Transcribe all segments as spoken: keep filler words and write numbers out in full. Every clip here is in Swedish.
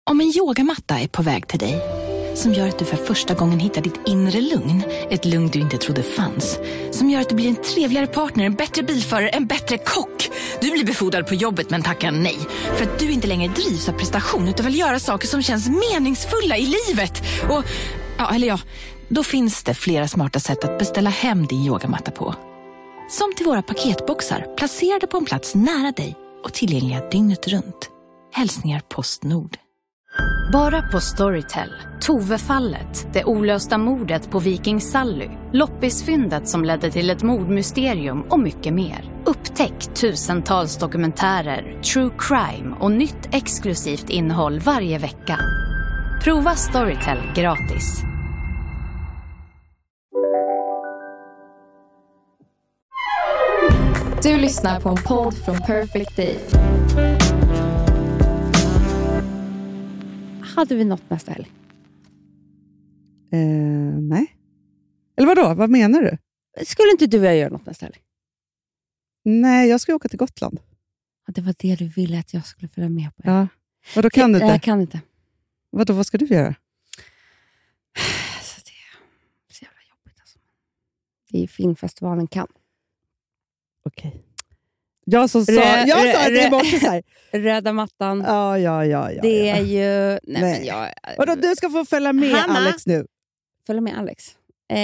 Om en yogamatta är på väg till dig, som gör att du för första gången hittar ditt inre lugn, ett lugn du inte trodde fanns, som gör att du blir en trevligare partner, en bättre bilförare, en bättre kock. Du blir befordrad på jobbet men tackar nej, för att du inte längre drivs av prestation utan vill göra saker som känns meningsfulla i livet. Och, ja, eller ja, då finns det flera smarta sätt att beställa hem din yogamatta på. Som till våra paketboxar, placerade på en plats nära dig och tillgängliga dygnet runt. Hälsningar Postnord. Bara på Storytel. Tove-fallet, det olösta mordet på Viking Sally, loppisfyndet som ledde till ett mordmysterium och mycket mer. Upptäck tusentals dokumentärer, true crime och nytt exklusivt innehåll varje vecka. Prova Storytel gratis. Du lyssnar på en podd från Perfect Day. Hade vi något nästa helg? Eh, nej. Eller vadå? Vad menar du? Skulle inte du och jag göra något nästa helg? Nej, jag ska åka till Gotland. Ja, det var det du ville att jag skulle följa med på. Ja. Vadå, kan du inte? Jag kan inte. Vadå, vad ska du göra? Så det är så jävla jobbigt alltså. Det är filmfestivalen kan. Okej. Okay. Jag som sa, rö, jag sa rö, det i morse så här. Röda mattan. Ja, ja, ja, ja. Det ja. är ju... Nej, nej. Men jag, Vadå, du ska få följa med Hanna, Alex nu. Följa med Alex. Eh,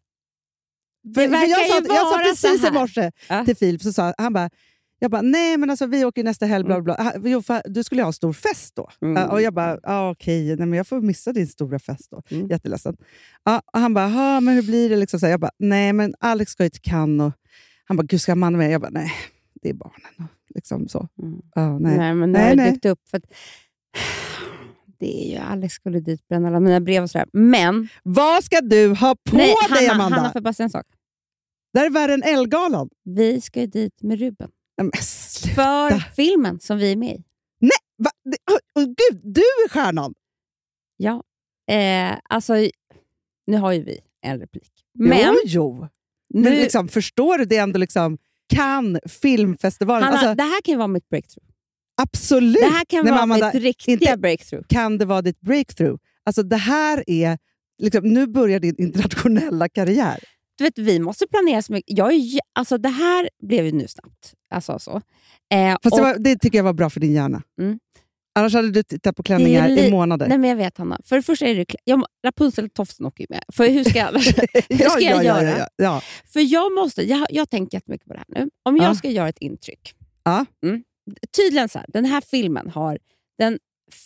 för, för jag, sa, jag sa precis i morse ja. till Filip, så sa han bara, jag bara, nej men alltså vi åker nästa helg, bla bla bla. Jo, för, du skulle ha en stor fest då. Mm. Och jag bara, ah, okej, okay, nej men jag får missa din stora fest då. Mm. Jätteledsen. Ja, och han bara, ja men hur blir det liksom? Så jag bara, nej men Alex ska ju till Cannes. Och han bara, gud ska man med? Jag bara, nej, det är barnen. Liksom så. Mm. Ja, nej. nej men det har nej, dykt upp för att det är ju, Alex skulle dit bränna alla mina brev och sådär. Men... Vad ska du ha på nej, dig, Hanna, Amanda? Hanna, för bara säga en sak. Det är värre än Elgalan. Vi ska ju dit med Ruben. Men för filmen som vi är med i. Nej, va? Oh, oh, gud, du är stjärnan. Ja. Eh, alltså, nu har ju vi en replik. Men... Jo, jo. Nu... Men liksom, förstår du det ändå liksom... Kan filmfestivalen... Hanna, alltså, det här kan ju vara mitt breakthrough. Absolut. Det här kan Nej, vara Amanda, mitt riktiga inte, breakthrough. Kan det vara ditt breakthrough? Alltså det här är... Liksom, nu börjar din internationella karriär. Du vet, vi måste planera så mycket. Jag är, alltså, det här blev ju nu snabbt. Alltså, så. Eh, Fast och, det, var, det tycker jag var bra för din hjärna. Mm. Annars hade du tittat på klänningar li- i månader. Nej, men jag vet, Hanna. För det första är det... Jag, Rapunzel och tofsen åker ju med. För hur ska jag, hur ska ja, jag ja, göra? Ja, ja, ja. För jag måste... Jag, jag tänker jättemycket på det här nu. Om jag ja. ska göra ett intryck. Ja. Mm, tydligen så här. Den här filmen har den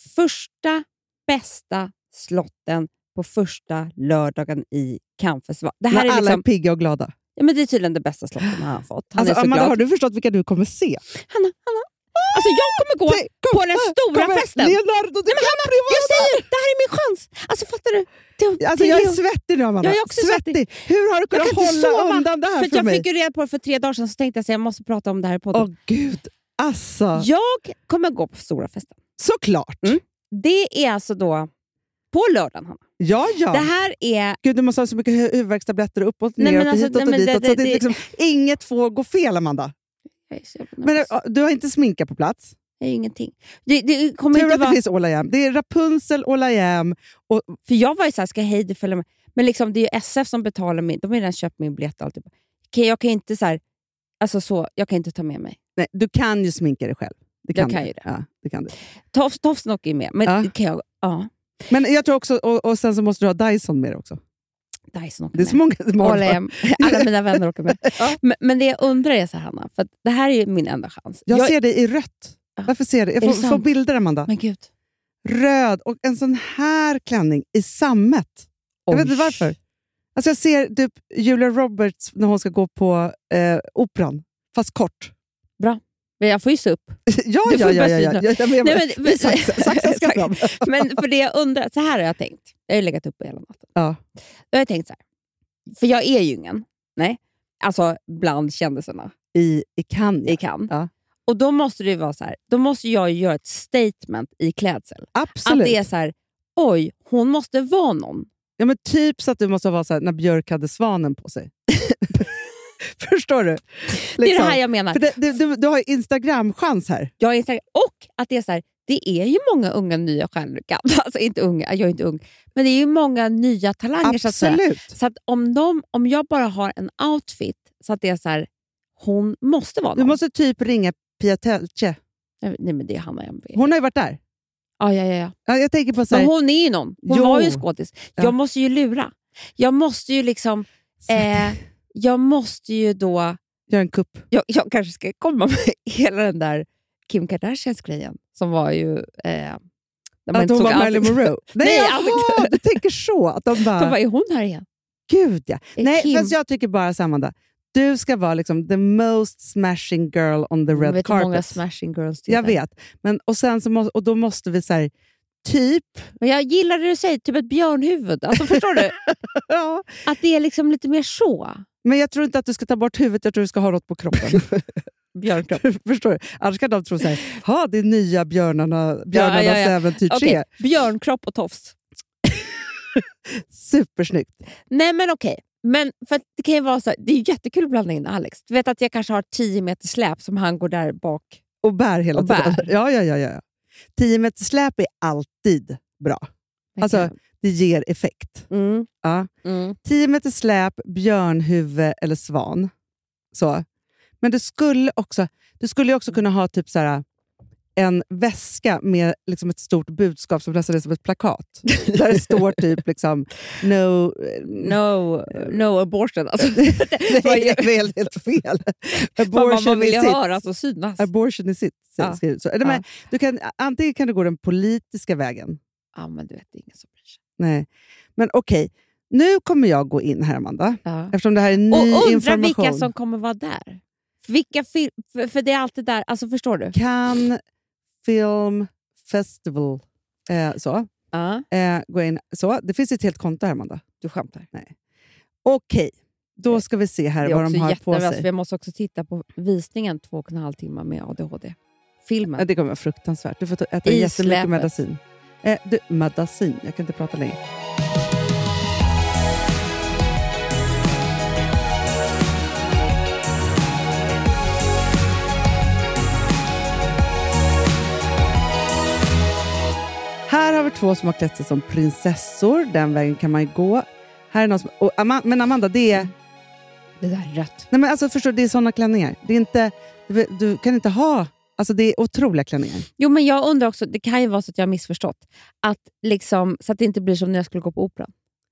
första bästa slotten på första lördagen i Cannes-festival. Det här När är alla liksom, är pigga och glada. Ja, men det är tydligen det bästa slotten han har fått. Han alltså, är så Amanda, glad. har du förstått vilka du kommer se? Hanna, Hanna. Alltså jag kommer gå Se, kom, på den stora kom festen. Leonardo DiCaprio. Jag säger, det här är min chans. Alltså fattar du? Det, alltså det jag är det. svettig nu, Amanda. Jag är också svettig. svettig. Hur har du kunnat hålla sova, undan det här för för jag mig? fick ju reda på det för tre dagar sedan, så tänkte jag att jag måste prata om det här på podden. Åh gud, alltså. Jag kommer gå på stora festen. Såklart. Mm. Det är alltså då på lördagen, Hanna. Ja, ja. Det här är... Gud, du måste ha så mycket hu- huvudvärkstabletter uppåt, Nej, neråt, men alltså, hitåt nej, och men ditåt. det- så att det, det- liksom, inget får gå fel, Amanda. Jag är så jävla Men nervös. äh, du har inte sminka på plats. Det är ingenting. Det, det kommer Tur inte att vara... det finns All I Am. Det är Rapunzel, All I Am. Och... För jag var ju såhär, ska Heidi följa med? Men liksom, det är ju S F som betalar min... De har redan köpt min biljett och allt. Okay, jag kan inte så här, alltså så, jag kan inte ta med mig. Nej, du kan ju sminka dig själv. Det kan jag kan du. ju det. Ja, det kan du. Tofs, Tofsen åker ju med. Men Ja. kan jag... Ja. Men jag tror också, och, och sen så måste du ha Dyson med dig också. Dyson åker Det är med. så många små. Alla, alla mina vänner åker med. Ja. Men, men det jag undrar är så här, Hanna, för att det här är ju min enda chans. Jag, jag ser dig i rött. Varför ser du? Jag Är det får, får sant? bilder, Amanda. Men gud. Röd och en sån här klänning i sammet. Jag Oj. vet inte varför. Alltså jag ser typ Julia Roberts när hon ska gå på eh, operan. Fast kort. Bra. Men jag får ju se upp. ja, Du får ja, ja, bara ja, ja, syna. ja, ja, men, Nej, men- men- saxen, saxen ska fram. Men för det jag undrar, så här har jag tänkt. Jag har ju legat uppe hela natten. Ja. Då har jag tänkt så här. För jag är ju ingen. Nej. Alltså bland kändisarna I, i Cannes. i Cannes. Ja. Och då måste det ju vara så här. Då måste jag ju göra ett statement i klädsel. Absolut. Att det är så här, oj, hon måste vara någon. Ja, men typ så att du måste vara så här, när Björk hade svanen på sig. Förstår du? Liksom. Det är det här jag menar. För det, du, du, du har ju Instagram-chans här. Jag är Instagram. Och att det är så här, det är ju många unga nya stjärnor. Alltså inte unga, jag är inte ung. Men det är ju många nya talanger. Absolut. Så att säga. Så att om, de, om jag bara har en outfit så att det är så här, hon måste vara någon. Du måste typ ringa Pia Telche. Nej, men det är Hanna M V. Hon har ju varit där. Ja, ja, ja. ja. Ja, jag tänker på så här, men hon är ju någon. Hon jo. var ju skådis. Jag Ja. måste ju lura. Jag måste ju liksom... Eh, jag måste ju då... Gör en kupp. Jag, jag kanske ska komma med hela den där Kim Kardashians-grejen. Som var ju... Eh, att hon var Marilyn Monroe? Nej, Nej, jaha, du tänker så. Att de bara... De bara, är hon här igen? Gud, ja. Är Nej, Kim- fast jag tycker bara Samanda. Du ska vara liksom the most smashing girl on the Jag red vet hur många carpet. smashing girls det Jag är. vet. Men, och, sen så må, och då måste vi så här, typ... Men jag gillar det du säger, typ ett björnhuvud. Alltså förstår du? Ja. Att det är liksom lite mer så. Men jag tror inte att du ska ta bort huvudet, jag tror du ska ha något på kroppen. Björnkropp. Förstår du? Annars kan de tro så här, ha det är nya björnarna, björnarnas ja, ja. äventyr tre. Okej, björnkropp och tofs. Supersnyggt. Nej men okej. Men för att det kan ju vara så här, det är ju jättekul att blanda in Alex. Du vet att jag kanske har tio meter släp som han går där bak. Och bär hela Och tiden. bär. Ja, ja, ja, ja. Tio meter släp är alltid bra. Alltså, det ger effekt. Mm. Ja. Mm. Tio meter släp, björnhuvud eller svan. Så. Men du skulle också, du skulle ju också kunna ha typ så här, en väska med liksom ett stort budskap som nästan är som ett plakat. Där det står typ liksom no... No, no abortion. Alltså, Nej, det är helt, helt fel. Abortion man vill ju is it. höra, alltså synas. Abortion is it. Ja. Skrivet så. Eller, men, du kan, antingen kan du gå den politiska vägen. Ja, men du vet, det är ingen som bryr sig. Nej. Men okej, okay. Nu kommer jag gå in här, Amanda. Ja. Eftersom det här är ny och undra information. vilka som kommer vara där. Vilka fil- för, för det är alltid där, alltså förstår du? Cannes Film Festival. Eh, så. Ja. Eh, gå in. Så. Det finns ett helt konto här, Amanda. Du skämtar. Nej. Okej, då ska vi se här Det är vad också de har på jättenervöst, sig. för jag måste också titta på visningen två och en halv timme med A D H D. Filmen. Ja, det kommer vara fruktansvärt. Du får ta- äta I jättemycket släpet. medicin. Eh, du, medicin, jag kan inte prata längre. Här har vi två som har klätt sig som prinsessor. Den vägen kan man ju gå. Här är någon som, och Ama, men Amanda, det är... Det där är rött. Nej, men alltså, förstår du, det är såna klänningar. Det är inte, du, du kan inte ha... Alltså det är otroliga klänningar. Jo, men jag undrar också, det kan ju vara så att jag har missförstått. Att liksom, så att det inte blir som när jag skulle gå på operan.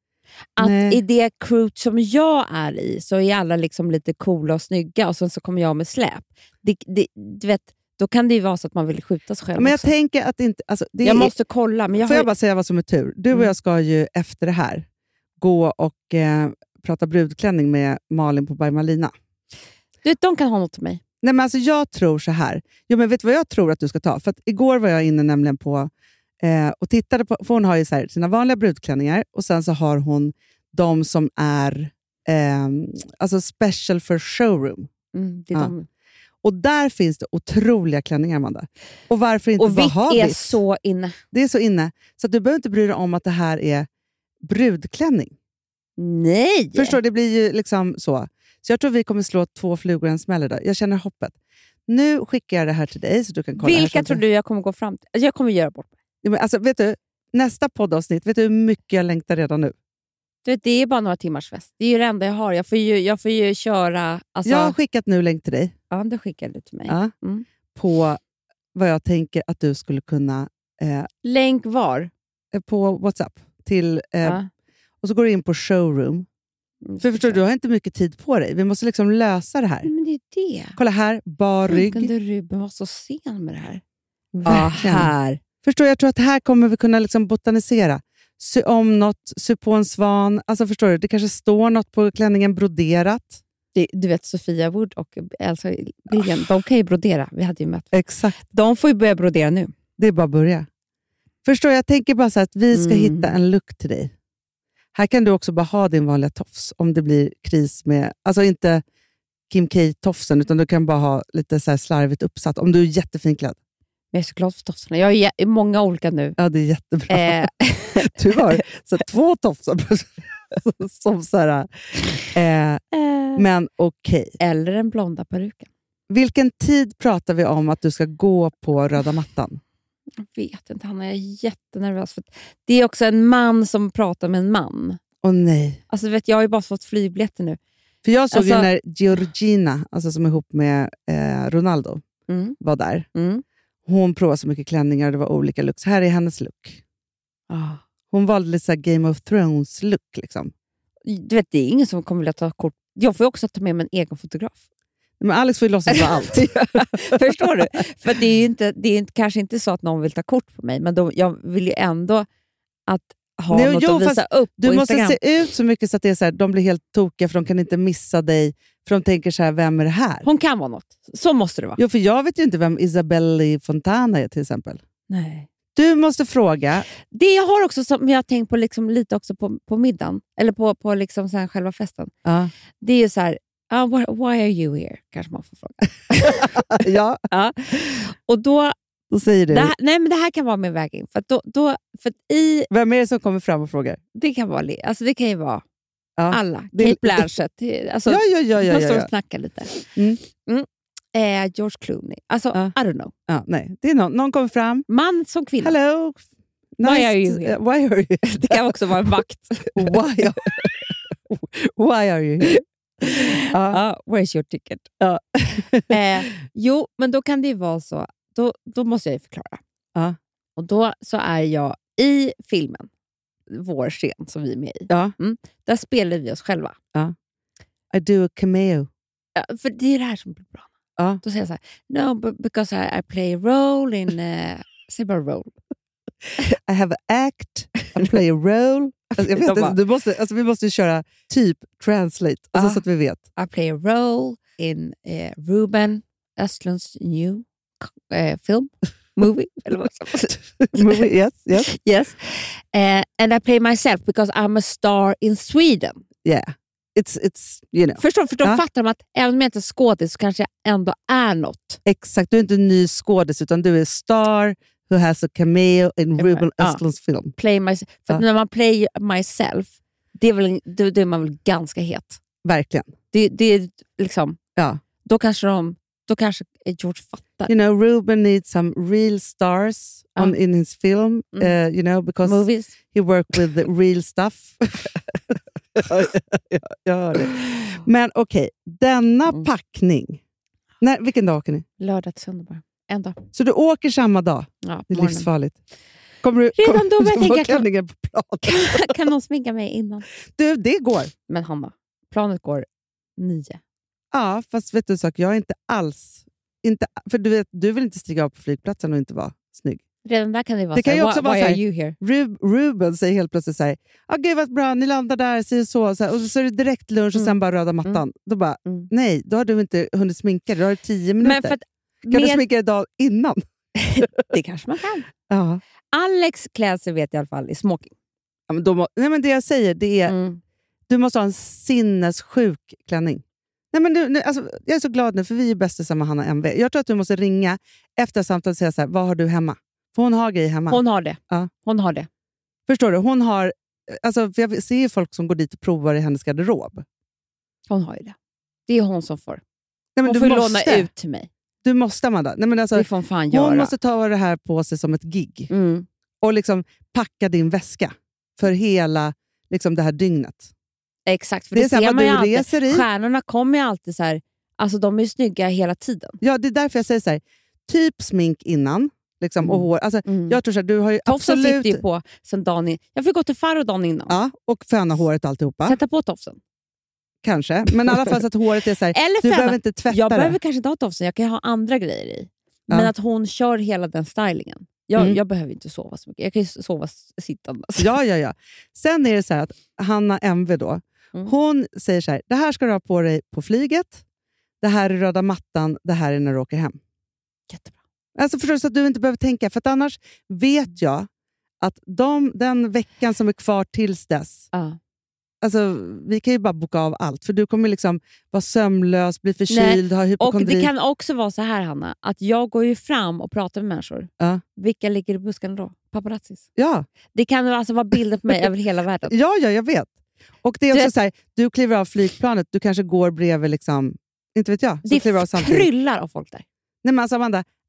Att Nej. i det crew som jag är i så är alla liksom lite coola och snygga och sen så kommer jag med släp. Det, det, du vet, då kan det ju vara så att man vill skjuta sig själv Men jag också. tänker att inte... Alltså, det Jag är, måste kolla. Men jag får har, jag bara säga vad som är tur? Du och Mm. jag ska ju efter det här gå och eh, prata brudklänning med Malin på By Malina. du vet, de kan ha något till mig. Nej, men alltså jag tror så här. Jo, men vet du vad jag tror att du ska ta? För att igår var jag inne nämligen på eh, och tittade på, för hon har ju så här, sina vanliga brudklänningar och sen så har hon de som är eh, alltså special för showroom. Mm, det är Ja. de. Och där finns det otroliga klänningar, Amanda. Och varför inte Och bara vitt ha är vitt? så inne. Det är så inne. Så att du behöver inte bry dig om att det här är brudklänning. Nej! Förstår du? Det blir ju liksom så. Så jag tror vi kommer slå två flugor i en smäll idag. Jag känner hoppet. Nu skickar jag det här till dig så du kan kolla. Vilka här tror du jag kommer gå fram till? Alltså, jag kommer göra bort mig. Ja, men alltså, vet du, nästa poddavsnitt, vet du hur mycket jag längtar redan nu? Du vet, det är bara några timmars fest. Det är ju det enda jag har. Jag får ju, jag får ju köra... Alltså, Jag har skickat nu länk till dig ja, det skickade du till mig. ja, Mm. på vad jag tänker att du skulle kunna... Eh, Länk var? på WhatsApp. Till, eh, Ja. Och så går du in på showroom. Mm, För förstår du, du har inte mycket tid på dig. Vi måste liksom lösa det här. Men det är det. Kolla här, bar Hur rygg. kunde Ruben vara så sen med det här? Verkligen. här. Förstår du, jag tror att här kommer vi kunna liksom botanisera. Sy om något, sy på en svan. Alltså förstår du, det kanske står något på klänningen broderat. Det, du vet, Sofia Wood och Elsa Billgren, de kan ju brodera. Vi hade ju mött. Exakt, De får ju börja brodera nu. det är bara att börja. Förstår du, jag tänker bara så här att vi ska Mm. hitta en look till dig. Här kan du också bara ha din vanliga tofs om det blir kris med, alltså inte Kim K-tofsen, utan du kan bara ha lite så här slarvigt uppsatt om du är jättefin klädd. Men jag är så glad för tofsarna. Jag är i många olika nu. Ja, det är jättebra. Eh, Du har så här, två tofsar som så här, eh, eh, men okej. eller den blonda peruken. Vilken tid pratar vi om att du ska gå på röda mattan? Jag vet inte, han är jättenervös. För det är också en man som pratar med en man. Åh nej. Alltså vet, jag har ju bara fått flygbiljetter nu. För jag såg alltså, ju när Georgina, alltså som är ihop med eh, Ronaldo, mm. var där. Mm. Hon provade så mycket klänningar och det var olika looks. Här är hennes look. Ah. Hon valde lite så här Game of Thrones look liksom. Du vet, det är ingen som kommer vilja ta kort. Jag får ju också ta med mig en egen fotograf. Men Alex får ju låtsas vara allt. Förstår du? För det är ju inte, det är inte, kanske inte så att någon vill ta kort på mig, men de, jag vill ju ändå att ha Nej, något jo, att visa upp du på måste Instagram. se ut så mycket så att det är så här, de blir helt tokiga för de kan inte missa dig. För de tänker så här, vem är det här? Hon kan vara något. Så måste det vara. Jo, för jag vet ju inte vem Isabelle Fontana är till exempel. Nej. Du måste fråga. Det jag har också, som jag har tänkt på liksom lite också på, på middagen, eller på, på liksom så här själva festen. Ja. Det är ju så här, uh, why, why are you here? Kanske man får fråga. ja. ja. Och då... Då säger du. Det här, nej, men det här kan vara min väg in. För, då, då, för i, vem är det som kommer fram och frågar? Det kan vara, alltså det kan ju vara ja. alla. Det, Kate Blanchett. Alltså, ja, ja, ja, ja, man står ja, ja. och snackar lite. Mm. Mm. Eh, George Clooney. Alltså, ja. I don't know. Ja, nej. Det är någon, någon kommer fram. Man som kvinna. Hello. Nice. Why are you here? Uh, why are you Det kan också vara en vakt. why, are, why are you here? Ja. Uh, where's your ticket? Ja. eh, jo, men då kan det ju vara så. Då, då måste jag ju förklara. Ja. Och då så är jag i filmen, vår scen som vi är med i. Ja. Mm, där spelar vi oss själva. Ja. I do a cameo. Ja, för det är det här som blir bra. Ja. Då säger jag så här, no, but because I, I play a role in... Uh, säg bara role. I have an act, I play a role. Alltså, jag vet inte, du måste, alltså, vi måste köra typ translate, alltså, ah, så att vi vet. I play a role in uh, Ruben Östlunds new uh, film, movie. eller vad movie, yes, yes. yes. Uh, and I play myself because I'm a star in Sweden. Yeah. It's, it's, you know. Förstår, för då ja. fattar de att även om jag inte är skådis så kanske jag ändå är något. Exakt, du är inte en ny skådis utan du är star who has a cameo in Ruben ja. Östlunds film. Play myself. För ja. när man play myself, det är, väl, det, det är man väl ganska het. Verkligen. Det, det är liksom, ja. då kanske de, då kanske George fattar. You know, Ruben needs some real stars ja. on, in his film, mm. uh, you know, because Movies. he worked with the real stuff. ja, ja, jag hör det. Men okej, okay, denna mm. packning. När, vilken dag åker ni? Lördag till söndag bara. En dag. Så du åker samma dag? Ja, det är morgonen. livsfarligt. Kommer du, Redan kom, då börjar jag tänka, klänningen på planet? Kan, kan någon sminka mig innan? Du, det går. Men Hanna, planet går nio. Ja, fast vet du en sak, jag är inte alls... Inte, för du, vet, du vill inte stiga av på flygplatsen och inte vara snygg. Redan där kan det vara det så här, kan ju också why, vara why så här, are you here? Rub, Ruben säger helt plötsligt så här, ah, gud vad bra, ni landar där, så, så, så här, och så är det direkt lunch och mm. sen bara röda mattan. Mm. Då bara, mm. nej, då har du inte hunnit sminka dig, då har du tio minuter. Men för att, kan med... du sminka dig dag innan? Det kanske man kan. Ja. Alex klädsel vet jag i alla fall i smoking. Ja, men då må, nej, men det jag säger, det är mm. du måste ha en sinnessjuk klänning. Nej, men nu, nu, alltså, jag är så glad nu, för vi är bästisar med Hanna M V. Jag tror att du måste ringa efter samtalet och säga så här, vad har du hemma? För hon har grejer hemma. Hon har det. Ja. Hon har det. Förstår du? Hon har, alltså, för jag ser ju folk som går dit och provar i hennes garderob. Hon har ju det. Det är hon som får. Nej, men hon du får måste. låna ut till mig. Du måste, Amanda. Nej, men alltså, det får hon fan göra. Hon måste ta det här på sig som ett gig. Mm. Och liksom packa din väska för hela liksom, det här dygnet. Exakt, för det, det, det ser man ju alltid. I. Stjärnorna kommer ju alltid så här, alltså de är ju snygga hela tiden. Ja, det är därför jag säger så här, typ smink innan liksom, mm. och hår. Alltså, mm. Jag tror så här, du har ju tofsen absolut... sitter ju på sen dagen in. Jag fick gå till Farro dagen innan. Ja, och föna håret alltihopa. Sätta på tofsen. Kanske, men i alla fall så att håret är så här, eller du föna. behöver inte tvätta jag det. Jag behöver kanske inte ha tofsen, jag kan ha andra grejer i. Men ja. Att hon kör hela den stylingen. Jag, mm. jag behöver inte sova så mycket. Jag kan ju sova sittande. Ja, ja, ja. Sen är det så här att Hanna M V då, mm. hon säger så här, det här ska du ha på dig på flyget, det här är röda mattan, det här är när du åker hem. Jättebra. Alltså förstår du, så att du inte behöver tänka, för att annars vet jag att de, den veckan som är kvar tills dess, uh. alltså vi kan ju bara boka av allt, för du kommer liksom vara sömnlös, bli förkyld, ha hypokondri. Och det kan också vara så här, Hanna, att jag går ju fram och pratar med människor. Uh. Vilka ligger i buskarna då? Paparazzis. Ja. Det kan alltså vara bilder på mig över hela världen. Ja, ja, jag vet. Och det är också det... så här, du kliver av flygplanet, du kanske går bredvid liksom, inte vet jag. Så det kliver av samtidigt. Kryllar av folk där. Nej men alltså Amanda,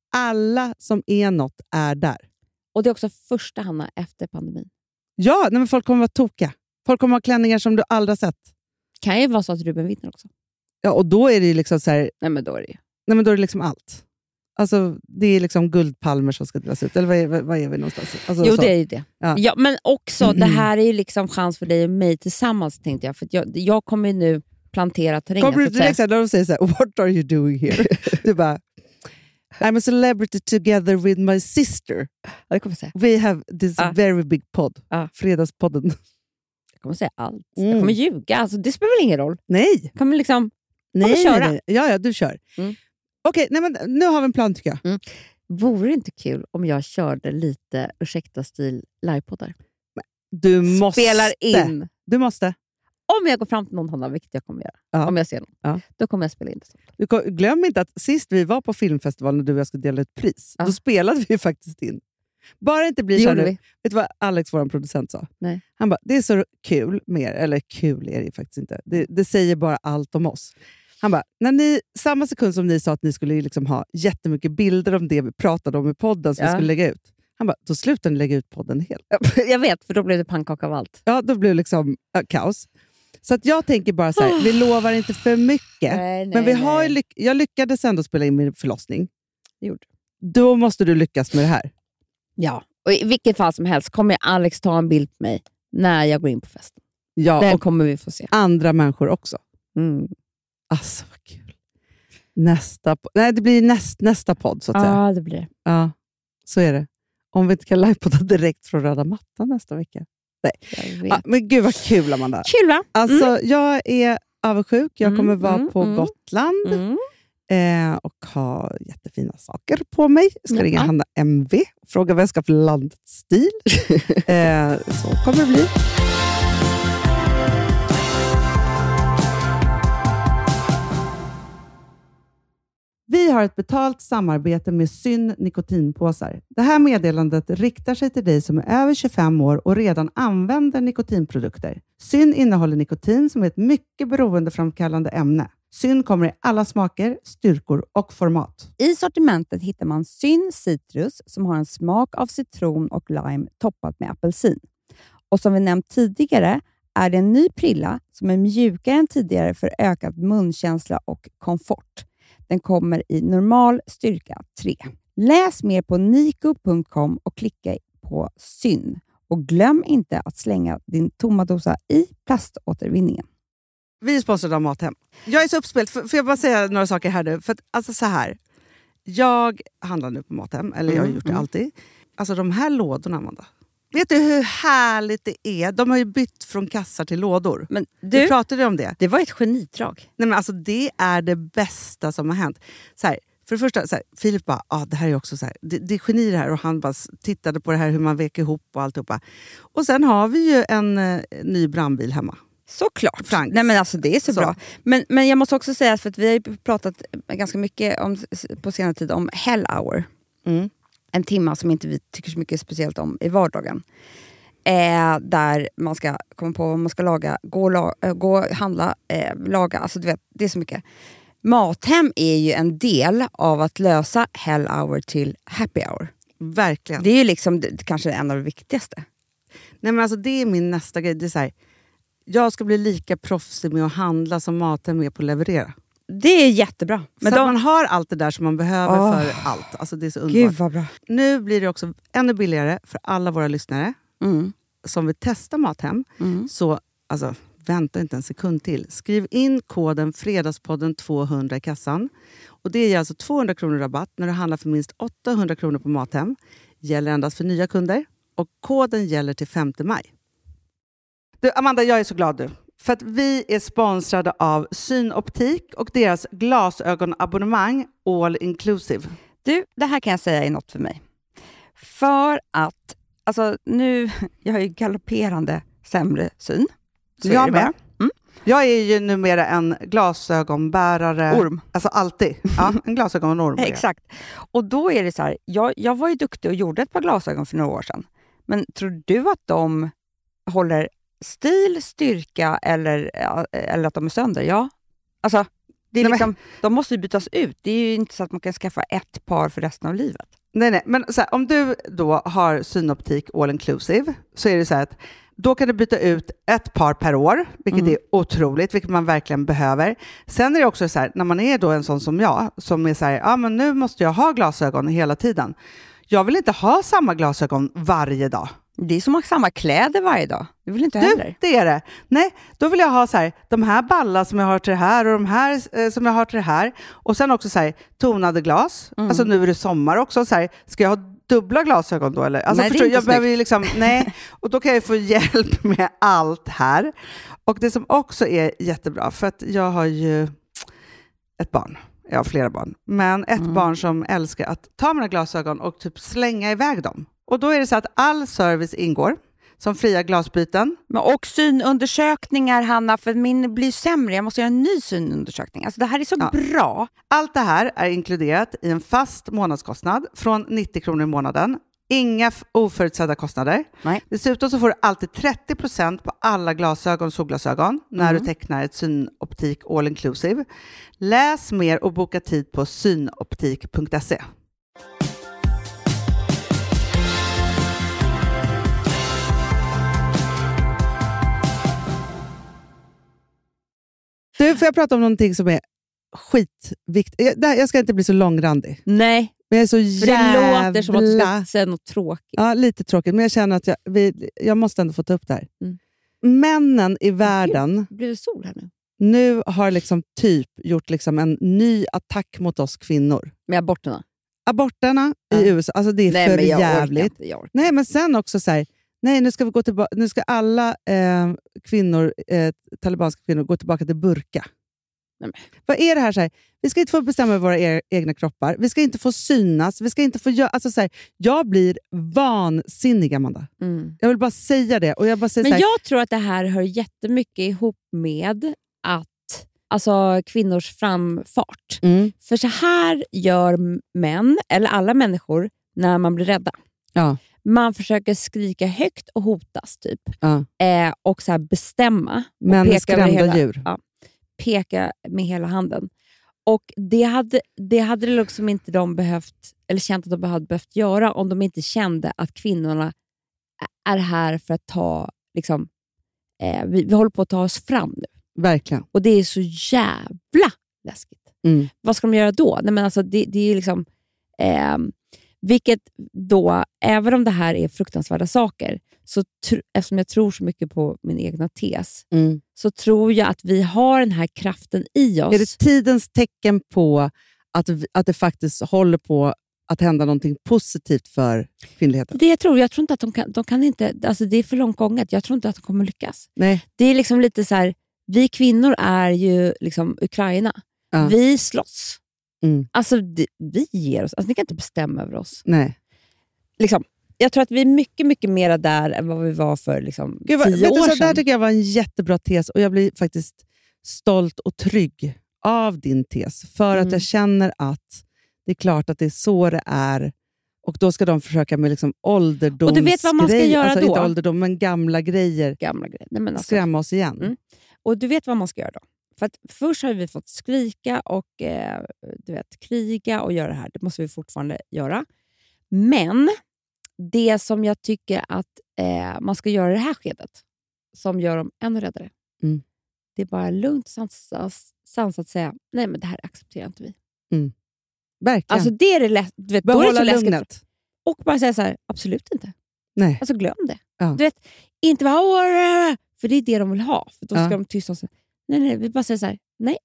alla som är något är där. Och det är också första Hanna efter pandemin. Ja, nej, men folk kommer vara tokiga. Folk kommer ha klänningar som du aldrig har sett. Kan ju vara så att Ruben vinner också. Ja, och då är det ju liksom så här... Nej, men då är det ju. Nej, men då är det liksom allt. Alltså, det är liksom guldpalmer som ska delas ut. Eller vad är, vad är vi någonstans? Alltså, jo, så. det är ju det. Ja. Ja, men också, mm. det här är ju liksom chans för dig och mig tillsammans, tänkte jag. För att jag, jag kommer ju nu plantera terrängen. Kommer du direkt när de säger så här, what are you doing here? Du bara, I'm a celebrity together with my sister. Ja, det kommer jag säga. We have this Ja. very big pod. Ja. Fredagspodden. Jag kommer säga allt. Mm. Jag kommer ljuga. Alltså, det spelar väl ingen roll. Nej. Jag kommer liksom... Nej, kommer köra. nej, nej. Ja, ja, du kör. Mm. Okej, nej, men nu har vi en plan tycker jag. Mm. Vore det inte kul om jag körde lite ursäkta-stil livepoddar? Du måste. Spelar in. Du måste. Om jag går fram till någon annan, vilket jag kommer göra. Ja. Om jag ser någon. Ja. Då kommer jag spela in det. Du, kom- glöm inte att sist vi var på filmfestivalen och du och jag skulle dela ut pris, Ja. då spelade vi ju faktiskt in. Bara inte blir Det så gjorde nu. vi. Vet du vad Alex, vår producent, sa? Nej. Han bara, det är så kul med er. Eller kul är det ju faktiskt inte. Det, det säger bara allt om oss. Han bara, när ni, samma sekund som ni sa att ni skulle liksom ha jättemycket bilder om det vi pratade om i podden som Ja. vi skulle lägga ut. Han bara, då slutar ni lägga ut podden helt. Jag vet, för då blev det pannkaka av allt. Ja, då blev det liksom äh, kaos. Så att jag tänker bara så här, vi lovar inte för mycket. Nej, nej, men vi har ju nej. lyck- jag lyckades ändå spela in min förlossning. Det gjorde du. Då måste du lyckas med det här. Ja, och i vilket fall som helst kommer Alex ta en bild på mig när jag går in på festen. Ja, Den och kommer vi få se. andra människor också. Mm. Alltså vad kul. Nästa, po- nej, det blir näst, nästa podd så att säga. Ja, det blir det. Ja, så är det. Om vi inte kan livepodda direkt från röda mattan nästa vecka. Jag vet. Ja, men gud vad kul, Amanda. Kul, va? Alltså, jag är avundsjuk. Jag Mm, kommer vara mm, på mm. Gotland Mm. eh, och ha jättefina saker på mig. Jag ska Ja. ringa Hanna M V och fråga vad jag ska för landstil. eh, så kommer det bli. Vi har ett betalt samarbete med Syn nikotinpåsar. Det här meddelandet riktar sig till dig som är över tjugofem år och redan använder nikotinprodukter. Syn innehåller nikotin som är ett mycket beroendeframkallande ämne. Syn kommer i alla smaker, styrkor och format. I sortimentet hittar man Syn Citrus som har en smak av citron och lime toppat med apelsin. Och som vi nämnt tidigare är det en ny prilla som är mjukare än tidigare för ökad munkänsla och komfort. Den kommer i normal styrka tre. Läs mer på niko punkt com och klicka på Syn. Och glöm inte att slänga din tomma dosa i plaståtervinningen. Vi är sponsrade av Mathem. Jag är så uppspelt. Får jag bara säga några saker här nu? För att, alltså så här. Jag handlar nu på Mathem. Eller jag har gjort det mm. alltid. Alltså de här lådorna, Amanda. Vet du hur härligt det är? De har ju bytt från kassar till lådor. Men Du du, pratade om det. det var ett genidrag. Nej, men alltså, det är det bästa som har hänt. Så här, för det första, så här, Filip bara, ah, det här är också så här, det, det är geni det här. Och han bara tittade på det här hur man vek ihop och alltihopa. Och sen har vi ju en eh, ny brandbil hemma. Såklart. Franks. Nej, men alltså, det är så, Så. bra. Men, men jag måste också säga, för att vi har ju pratat ganska mycket om, på senare tid om Hell Hour. Mm. En timma som inte vi tycker så mycket speciellt om i vardagen. Eh, där man ska komma på vad man ska laga, gå och, la, äh, gå och handla, eh, laga. Alltså du vet, det är så mycket. Mathem är ju en del av att lösa Hell Hour till Happy Hour. Verkligen. Det är ju liksom det, kanske en av de viktigaste. Nej, men alltså, det är min nästa grej. Det är så här, jag ska bli lika proffsig med att handla som Mathem är på att leverera. Det är jättebra. Men så de, att man har allt det där som man behöver Åh. för allt. Alltså, det är så underbart. Gud vad bra. Nu blir det också ännu billigare för alla våra lyssnare Mm. som vill testa Mathem. Mm. Så alltså, vänta inte en sekund till. Skriv in koden Fredagspodden tvåhundra i kassan. Och det ger alltså tvåhundra kronor rabatt när du handlar för minst åttahundra kronor på Mathem. Gäller endast för nya kunder. Och koden gäller till femte maj. Du, Amanda, jag är så glad du. För att vi är sponsrade av Synoptik och deras glasögonabonnemang All Inclusive. Du, det här kan jag säga är något för mig. För att, alltså nu, jag har ju galopperande sämre syn. Så Jag är det med. bara. Mm. Jag är ju numera en glasögonbärare. Orm. Alltså alltid. Ja, en glasögonorm. är jag. Exakt. Och då är det så här, jag, jag var ju duktig och gjorde ett par glasögon för några år sedan. Men tror du att de håller stil, styrka eller, eller att de är sönder? Ja. Alltså, Det är Nej, liksom, men, de måste ju bytas ut. Det är ju inte så att man kan skaffa ett par för resten av livet. nej, nej. Men så här, om du då har synoptik all inclusive så är det så här att då kan du byta ut ett par per år, vilket mm. är otroligt, vilket man verkligen behöver. Sen är det också så här, när man är då en sån som jag, som är så här, ja men nu måste jag ha glasögon hela tiden. Jag vill inte ha samma glasögon varje dag. Det är som att ha samma kläder varje dag. Det vill inte heller. Du, det är det. Nej, då vill jag ha så här, de här ballar som jag har till det här och de här eh, som jag har till det här. Och sen också så här, tonade glas. Mm. Alltså nu är det sommar också. Så här, ska jag ha dubbla glasögon då? Eller? Alltså, nej, förstår, det är inte jag behöver ju liksom, nej. Och då kan jag få hjälp med allt här. Och det som också är jättebra, för att jag har ju ett barn. Jag har flera barn. Men ett mm. barn som älskar att ta mina glasögon och typ slänga iväg dem. Och då är det så att all service ingår. Som fria glasbyten. Men och synundersökningar, Hanna, för min blir sämre. Jag måste göra en ny synundersökning. Alltså det här är så ja. bra. Allt det här är inkluderat i en fast månadskostnad från nittio kronor i månaden. Inga oförutsedda kostnader. Nej. Dessutom så får du alltid trettio procent på alla glasögon och solglasögon när mm. du tecknar ett synoptik all inclusive. Läs mer och boka tid på synoptik punkt se. Du, får jag prata om någonting som är skitviktigt? Jag, jag ska inte bli så långrandig. Nej, men jag är så för jävla... det låter som att du ska säga något tråkigt. Ja, lite tråkigt. Men jag känner att jag, vi, jag måste ändå få ta upp det här. Mm. Männen i världen... Blir det sol här nu? Nu har liksom typ gjort liksom en ny attack mot oss kvinnor. Med aborterna? Aborterna ja. i U S A. Alltså det är nej, för men jag jävligt. Orkar inte, jag orkar. Nej, men sen också så här... Nej, nu ska vi gå tillbaka. Nu ska alla eh, kvinnor, eh, talibanska kvinnor gå tillbaka till burka. Nej, vad är det här, så här? Vi ska inte få bestämma över våra e- egna kroppar. Vi ska inte få synas. Vi ska inte få göra... Alltså, så här, jag blir vansinnig, Amanda. Mm. Jag vill bara säga det. Och jag bara säger men så här, jag tror att det här hör jättemycket ihop med att alltså kvinnors framfart. Mm. För så här gör män, eller alla människor, när man blir rädda. Ja. Man försöker skrika högt och hotas typ. Ja. Eh, och så här bestämma. Och män peka skrämda med hela, djur. Ja, peka med hela handen. Och det hade, det hade liksom inte de behövt, eller känt att de hade behövt göra om de inte kände att kvinnorna är här för att ta, liksom, eh, vi, vi håller på att ta oss fram nu. Verkligen. Och det är så jävla läskigt. Mm. Vad ska de göra då? Nej, men alltså, det, det är liksom... Eh, vilket då, även om det här är fruktansvärda saker, så tr- eftersom jag tror så mycket på min egna tes, mm. så tror jag att vi har den här kraften i oss. Är det tidens tecken på att, att det faktiskt håller på att hända någonting positivt för kvinnligheten? Det jag tror, jag tror inte att de kan, de kan inte, alltså det är för långt gånget. Jag tror inte att de kommer lyckas. Nej. Det är liksom lite så här, vi kvinnor är ju liksom Ukraina. Ja. Vi slåss. Mm. Alltså det, vi ger oss, alltså ni kan inte bestämma över oss. Nej. Liksom, jag tror att vi är mycket, mycket mer där än vad vi var för liksom, Gud, vad, tio år sedan. Det där tycker jag var en jättebra tes och jag blir faktiskt stolt och trygg av din tes. För mm. att jag känner att det är klart att det är så det är. Och då ska de försöka med liksom ålderdomsgrejer. Och du vet vad man ska göra alltså, då? Inte ålderdom, men gamla grejer. Gamla grejer. Nej, men alltså, skrämma oss igen. Mm. Och du vet vad man ska göra då? För att först har vi fått skrika och eh, du vet, kriga och göra det här. Det måste vi fortfarande göra. Men det som jag tycker att eh, man ska göra i det här skedet, som gör dem ännu räddare, mm. det är bara lugnt och sansat sans att säga, nej men det här accepterar inte vi. Mm. Verkligen. Alltså det är det lätt, du vet, då är det så läskigt. Och bara säga så här, absolut inte. Nej. Alltså glöm det. Ja. Du vet, inte vara, för det är det de vill ha. För då ska ja. de tysta och säga, nej, nej, vi bara säger så här, nej,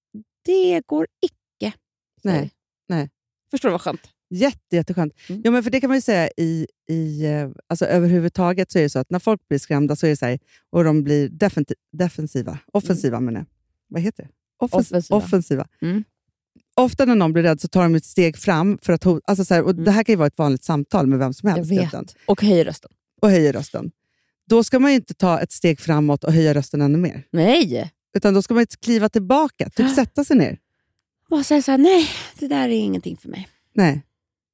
det går icke. Nej, nej. Förstår du vad skönt? Jätte, jätteskönt. Mm. Ja, men för det kan man ju säga i, i alltså överhuvudtaget så är det så att när folk blir skrämda så är det så här, och de blir defensiva, defensiva offensiva mm. menar jag. Vad heter det? Offens- offensiva. offensiva. Mm. Ofta när någon blir rädd så tar de ett steg fram för att hota, alltså så här, och mm. det här kan ju vara ett vanligt samtal med vem som helst. Jag vet. Och höjer rösten. Och höjer rösten. Då ska man ju inte ta ett steg framåt och höja rösten ännu mer. Nej. Utan då ska man kliva tillbaka, typ sätta sig ner. Och säga så här, nej, det där är ingenting för mig. Nej.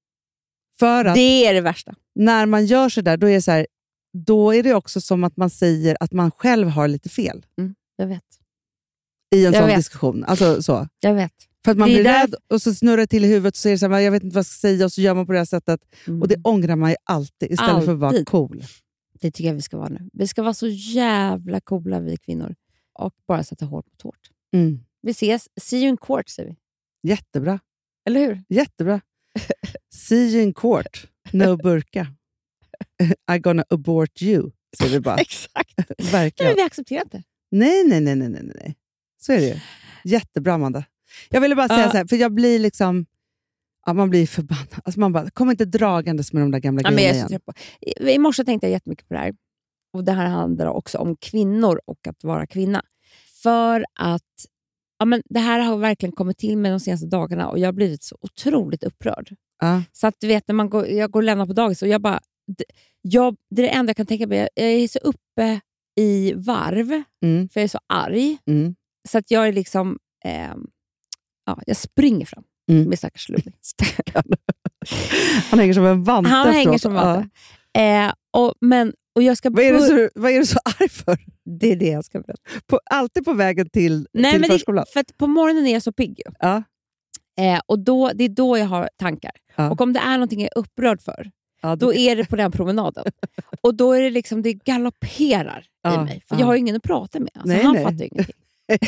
För att det är det värsta. När man gör så där, då är det så här, då är det också som att man säger att man själv har lite fel. Mm, jag vet. i en Jag sån vet. diskussion. Alltså så. Jag vet. För att man Det är blir där- rädd och så snurrar det till i huvudet och säger så här, jag vet inte vad jag ska säga och så gör man på det här sättet. Mm. Och det ångrar man ju alltid istället för att vara Alltid. cool. Det tycker jag vi ska vara nu. Vi ska vara så jävla coola vi kvinnor. Och bara sätta hårt på tårt. Mm. Vi ses. See you in court, säger vi. Jättebra. Eller hur? Jättebra. See you in court. No burka. I gonna abort you, säger vi bara. Exakt. Nej, Verkligen. men vi accepterar inte. Nej, nej, nej, nej, nej, nej. Så är det ju. Jättebra, Amanda. Jag ville bara säga Ja. så här, för jag blir liksom... Ja, man blir förbannad. Alltså man bara, kom inte dragandes med de där gamla Ja, men grejerna jag är så igen. trött på. I, I morse tänkte jag jättemycket på det här. Och det här handlar också om kvinnor och att vara kvinna. För att ja, men det här har verkligen kommit till mig de senaste dagarna och jag har blivit så otroligt upprörd. Ja. Så att du vet, när man går, jag går och lämnar på dagis och jag bara... Det, jag, det är det enda jag kan tänka på. Jag, jag är så uppe i varv, Mm, för jag är så arg. mm. Så att jag är liksom... Eh, ja, jag springer fram Mm. med stackars Ludvig. Han hänger som en vante Han hänger efteråt. som Ja. vante. Eh, och, men, och jag ska Vad är, du bör- så, vad är du så arg för? Det är det jag ska berätta. På, alltid på vägen till, Nej, till men det, förskolan? för att på morgonen är jag så pigg. ju. Ja. Eh, och då, det är då jag har tankar. Ja. Och om det är någonting jag är upprörd för, Ja, då är det på den promenaden. Och då är det liksom, det galopperar Ja, i mig. För ja. jag har ju ingen att prata med. Alltså, Nej, han nej. fattar ju ingenting.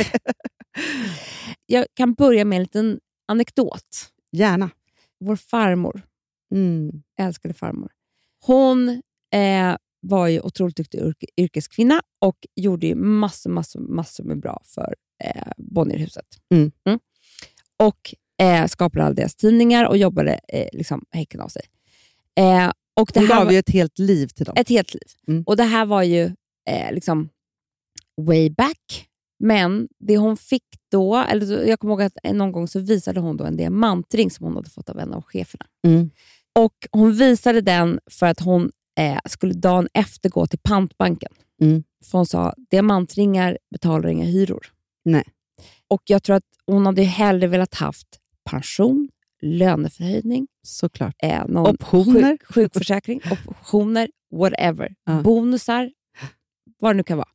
Jag kan börja med en liten anekdot. Gärna. Vår farmor, Mm. älskade farmor. Hon eh, var ju otroligt duktig yrke, yrkeskvinna och gjorde ju massor, massor, massor med bra för eh, Bonnierhuset. Mm. Mm. Och eh, skapade alla deras tidningar och jobbade eh, liksom häcken av sig. Eh, och det Hon här gav var ju ett helt liv till dem. ett helt liv. Mm. Och det här var ju eh, liksom way back. Men det hon fick då, eller så- jag kommer ihåg att någon gång så visade hon då en diamantring som hon hade fått av en av cheferna. Mm. Och hon visade den för att hon eh, skulle dagen efter gå till pantbanken. Mm. För hon sa, diamantringar betalar inga hyror. Nej. Och jag tror att hon hade hellre velat haft pension, löneförhöjning, Såklart. eh, någon Optioner. Sjuk, sjukförsäkring, optioner, whatever. Ja. Bonusar, vad det nu kan vara.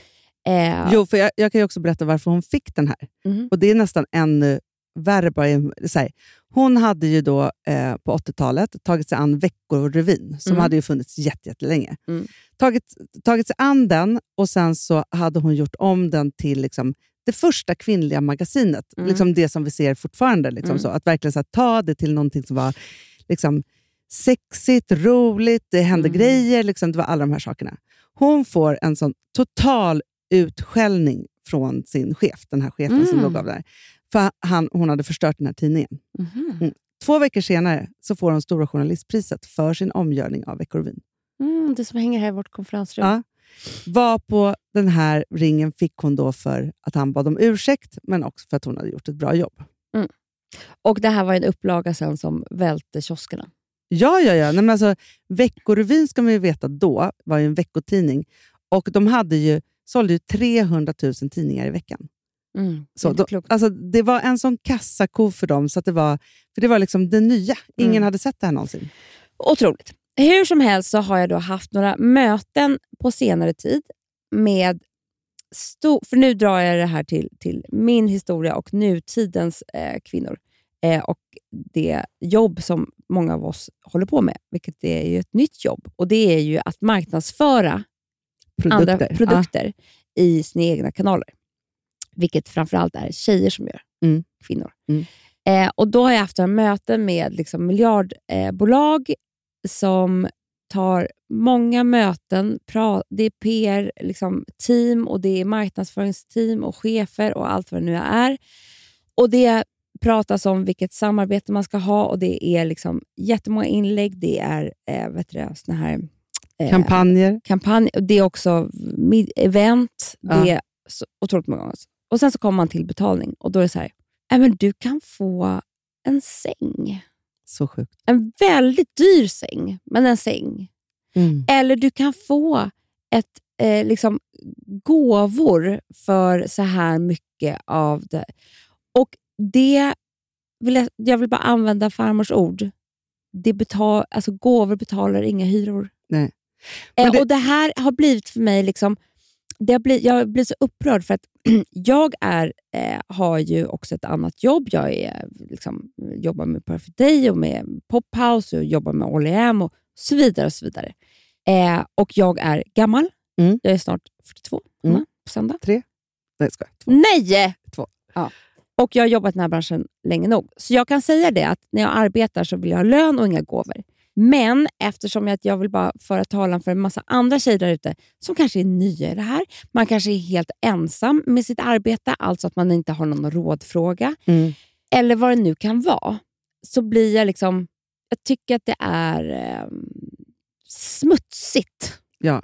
Eh, Jo, för jag, jag kan ju också berätta varför hon fick den här. mhm. Och det är nästan ännu värre. Bara, i- så här. Hon hade ju då eh, på åttiotalet tagit sig an Veckorevyn, som Mm. hade ju funnits jätte, jättelänge. Mm. Tagit, tagit sig an den och sen så hade hon gjort om den till liksom, det första kvinnliga magasinet. Mm. Liksom det som vi ser fortfarande. Liksom, Mm. så, att verkligen så här, ta det till någonting som var liksom, sexigt, roligt, det hände Mm. grejer. Liksom, det var alla de här sakerna. Hon får en sån total utskällning från sin chef, den här chefen som Mm. då gav det här. För han, hon hade förstört den här tidningen. Mhm. Mm. Två veckor senare så får hon Stora journalistpriset för sin omgörning av Veckorevyn. Mm, det som hänger här i vårt konferensrum. Ja. Var på den här ringen fick hon då för att han bad om ursäkt, men också för att hon hade gjort ett bra jobb. Och det här var en upplaga sen som välte kioskerna. Ja, ja, ja. Nej, men alltså, Veckorevyn ska man ju veta då, var ju en veckotidning. Och de hade ju, sålde ju trehundratusen tidningar i veckan. Mm, Så, inte då, klokt. alltså, det var en sån kassako för dem, så att det var, för det var liksom det nya. Ingen Mm. hade sett det här någonsin. Otroligt. Hur som helst så har jag då haft några möten på senare tid med stor... För nu drar jag det här till, till min historia och nutidens eh, kvinnor. Eh, och det jobb som många av oss håller på med, vilket är ju ett nytt jobb. Och det är ju att marknadsföra Produkter. andra produkter i sina egna kanaler. Vilket framförallt är tjejer som gör. Mm. Kvinnor. Mm. Eh, och då har jag haft en möte med liksom miljardbolag eh, bolag som tar många möten. Pra- det är P R, liksom, team och det är marknadsföringsteam och chefer och allt vad det nu är. Och det pratas om vilket samarbete man ska ha och det är liksom jättemånga inlägg. Det är eh, vet du, såna här eh, Kampanjer. kampanj. Det är också mid- event. Ja. Det är så otroligt många gånger. Och sen så kommer man till betalning och då är det så här, "Äh, men du kan få en säng. Så sjukt. En väldigt dyr säng, men en säng. Mm. Eller du kan få ett eh, liksom gåvor för så här mycket av det. Och det vill jag, jag vill bara använda farmors ord. Det betal, alltså gåvor betalar inga hyror. Nej. Men Eh, det- och det här har blivit för mig liksom det blir, jag blir så upprörd för att jag är, eh, har ju också ett annat jobb. Jag är, liksom, jobbar med Perfect Day och med Pophouse och jobbar med O L M och så vidare. Och så vidare. Eh, och jag är gammal. Mm. Jag är snart fyrtiotvå Mm. på söndag. Tre? Nej, ska jag. Två. Nej! Två. Ja. Och jag har jobbat i den här branschen länge nog. Så jag kan säga det att när jag arbetar så vill jag ha lön och inga gåvor. Men eftersom jag, jag vill bara föra talan för en massa andra tjejer där ute som kanske är nya i det här. Man kanske är helt ensam med sitt arbete, alltså att man inte har någon rådfråga. Mm. Eller vad det nu kan vara. Så blir jag liksom, jag tycker att det är eh, smutsigt. Ja.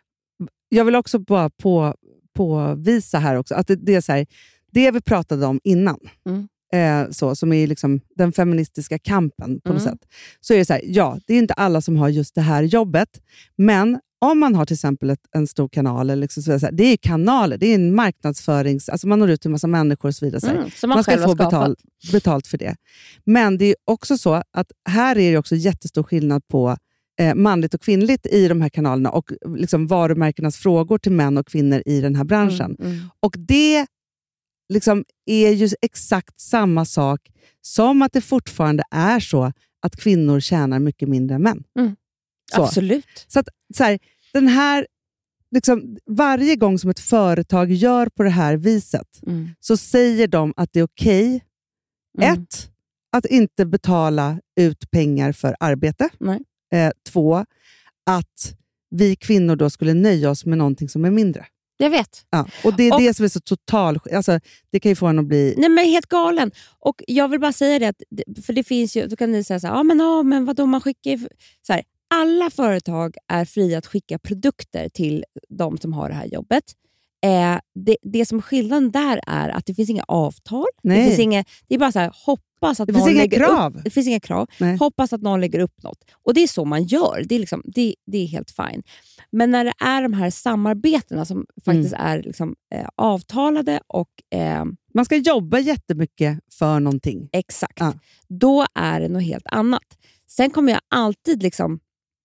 Jag vill också bara på, påvisa här också att det, det är så här, det vi pratade om innan. Mm. Eh, så, som är liksom den feministiska kampen på något Mm. sätt. Så är det så här, ja, det är inte alla som har just det här jobbet. Men om man har till exempel ett, en stor kanal, eller liksom så är det, så här, det är kanaler, det är en marknadsförings... Alltså man når ut till en massa människor och så vidare. Så här. Mm, som man, man ska själv har få skapat. betal, betalt för det. Men det är också så att här är det också jättestor skillnad på eh, manligt och kvinnligt i de här kanalerna och liksom varumärkenas frågor till män och kvinnor i den här branschen. Mm, mm. Och det liksom är ju exakt samma sak som att det fortfarande är så att kvinnor tjänar mycket mindre än män. Mm. Så. Absolut. Så att så här, den här liksom, varje gång som ett företag gör på det här viset Mm. så säger de att det är okej Mm. ett, att inte betala ut pengar för arbete. Nej. Eh, två, att vi kvinnor då skulle nöja oss med någonting som är mindre. Jag vet. Ja, och det är Och- det som är så total... Alltså, det kan ju få en att bli... Nej, men helt galen. Och jag vill bara säga det, att, för det finns ju, då kan ni säga så här, ja men, ja, men vadå, man skickar ju- så här, alla företag är fria att skicka produkter till de som har det här jobbet. Eh, det, det som är skillnaden där är att det finns inga avtal. Det, Nej. finns inga, det är bara så här, hoppas att Det någon finns inga lägger krav. upp. Det finns inga krav. Nej. Hoppas att någon lägger upp något. Och det är så man gör. Det är, liksom, det, det är helt fine. Men när det är de här samarbetena som faktiskt Mm. är liksom, eh, avtalade och eh, Man ska jobba jättemycket för någonting. exakt, Ja. då är det något helt annat. Sen kommer jag alltid liksom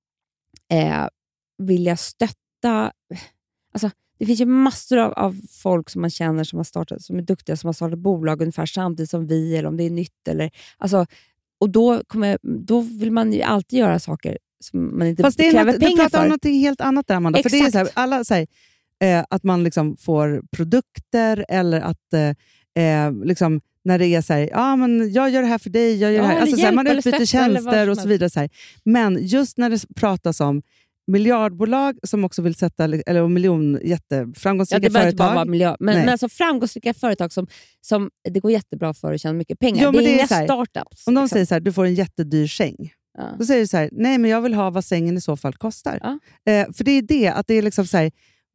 eh, vilja stötta... Alltså, det finns ju massor av, av folk som man känner som har startat, som är duktiga, som har startat bolag ungefär samtidigt som vi, eller om det är nytt. Eller, alltså, och då, kommer, då vill man ju alltid göra saker som man inte Fast det är kräver något, du pengar pratar om för. något helt annat där, Amanda. För det är så här, Exakt. alla säger eh, att man liksom får produkter eller att eh, eh, liksom, när det är så här, ja, men jag gör det här för dig, jag gör Ja, det här. eller Alltså, så här hjälp man eller utbyter stötta eller vad tjänster som och så vidare. Så här. Men just när det pratas om miljardbolag som också vill sätta, eller och miljon Ja, jätteframgångsrika det behöver inte bara vara företag. miljö, men, Nej. men alltså framgångsrika företag som, som det går jättebra för att tjäna mycket pengar. Jo, det men är det är inga så här, startups. Om de liksom. säger så här, du får en jättedyr säng. Ja. Då säger du så här, nej men jag vill ha vad sängen i så fall kostar. Ja. Eh, för det är det, att det är liksom så här,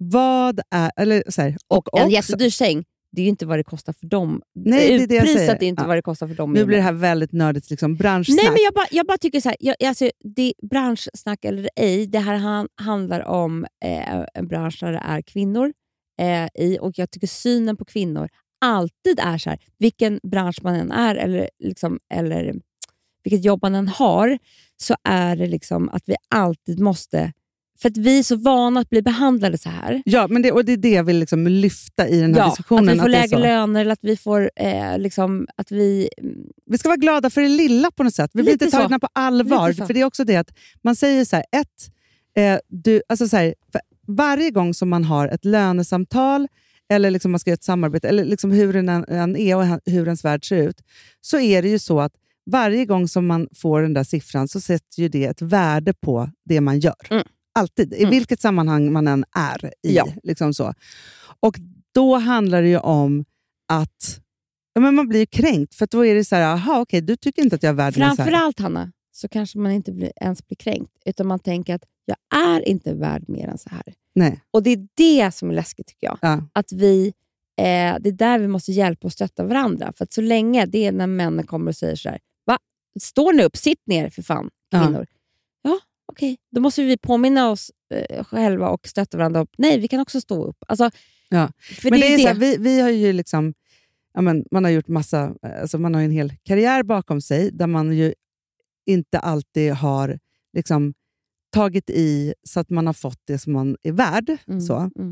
vad är... Eller så här, Och en också- jättedyr säng, det är ju inte vad det kostar för dem. Nej, det är det jag Priset säger. är inte Ja. vad det kostar för dem. Nu blir det här väldigt nördigt liksom, branschsnack. Nej, men jag bara, jag bara tycker så här, jag, alltså, det, branschsnack eller ej, det här han, handlar om eh, en bransch där det är kvinnor eh, i, och jag tycker synen på kvinnor alltid är så här, vilken bransch man än är eller, liksom, eller vilket jobb man än har, så är det liksom att vi alltid måste, för att vi är så vana att bli behandlade så här. Ja, men det, och det är det jag vill liksom lyfta i den här Ja, diskussionen. att vi får det är lägre så. löner eller att vi får eh, liksom, att vi... Vi ska vara glada för det lilla på något sätt. Vi blir Lite inte tagna så. på allvar. Lite så. För det är också det att man säger så här, ett, eh, du, alltså så här, för varje gång som man har ett lönesamtal eller liksom man ska göra ett samarbete, eller liksom hur den än är och hur ens värld ser ut, så är det ju så att varje gång som man får den där siffran så sätter ju det ett värde på det man gör. Mm. Alltid, i Mm. vilket sammanhang man än är i. Ja. Liksom så. Och då handlar det ju om att ja, men man blir ju kränkt, för att då är det så här, aha, okej, du tycker inte att jag är värd mer så här. Framförallt, Hanna, så kanske man inte blir, ens blir kränkt, utan man tänker att jag är inte värd mer än så här. Nej. Och det är det som är läskigt, tycker jag. Ja. Att vi, eh, det är där vi måste hjälpa och stötta varandra. För att så länge, det är när männen kommer och säger så här, va? Står ni upp? Sitt ner för fan, kvinnor. Ja, ja okej. Då måste vi påminna oss eh, själva och stötta varandra upp. Nej, vi kan också stå upp. Alltså, Ja. för Men det det är är det. så här, vi, vi har ju liksom, ja, men man har gjort massa, alltså man har ju en hel karriär bakom sig där man ju inte alltid har liksom tagit i så att man har fått det som man är värd. Mm, Så. mm.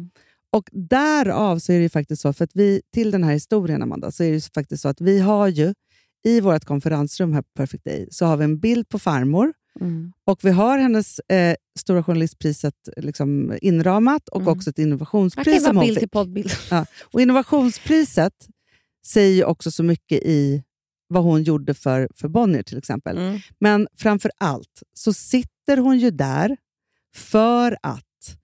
Och därav så är det ju faktiskt så, för att vi, till den här historien Amanda, så är det ju faktiskt så att vi har ju i vårt konferensrum här på Perfect Day så har vi en bild på farmor. Mm. Och vi har hennes eh, Stora journalistpriset liksom inramat och mm. också ett innovationspris. Det var bild till poddbild. Ja. Och innovationspriset säger ju också så mycket i vad hon gjorde för, för Bonnier till exempel. Mm. Men framför allt så sitter hon ju där för att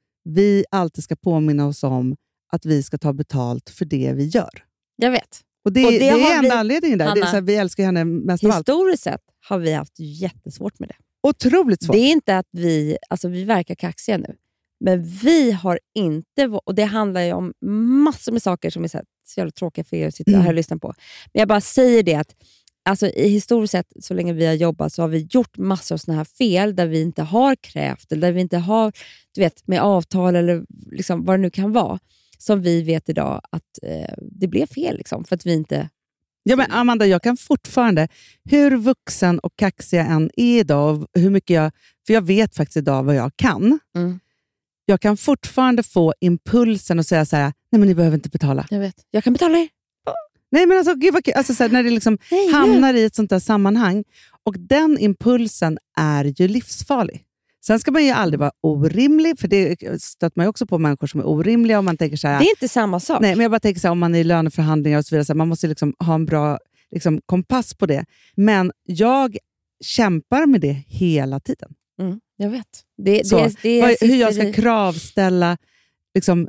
vi alltid ska påminna oss om att vi ska ta betalt för det vi gör. Jag vet. Och det, och det, det är en vi, anledning där. Hanna, det är så här, vi älskar henne mest av allt. Historiskt sett har vi haft jättesvårt med det. Otroligt svårt. Det är inte att vi, alltså vi verkar kaxiga nu. Men vi har inte, och det handlar ju om massor med saker som är så, här, så jävla tråkiga för er att sitta här och lyssna på. Men jag bara säger det att alltså, i historiskt sett, så länge vi har jobbat så har vi gjort massor av såna här fel där vi inte har krävt eller där vi inte har, du vet, med avtal eller liksom, vad det nu kan vara. Som vi vet idag att eh, det blev fel liksom, för att vi inte... Ja, men Amanda, jag kan fortfarande, hur vuxen och kaxig jag än är idag, och hur mycket jag, för jag vet faktiskt idag vad jag kan. Mm. Jag kan fortfarande få impulsen att säga så här: nej men ni behöver inte betala. Jag vet, jag kan betala er. Nej men alltså, gud vad, alltså så här, när det liksom hey, hamnar i ett sånt där sammanhang. Och den impulsen är ju livsfarlig. Sen ska man ju aldrig vara orimlig, för det stöter man ju också på människor som är orimliga. Och man tänker så här, det är inte samma sak. Nej, men jag bara tänker så här, om man är i löneförhandlingar och så vidare, så här, man måste liksom ha en bra liksom, kompass på det. Men jag kämpar med det hela tiden. Mm, jag vet. Det, så, det, det vad, hur jag ska i... kravställa liksom,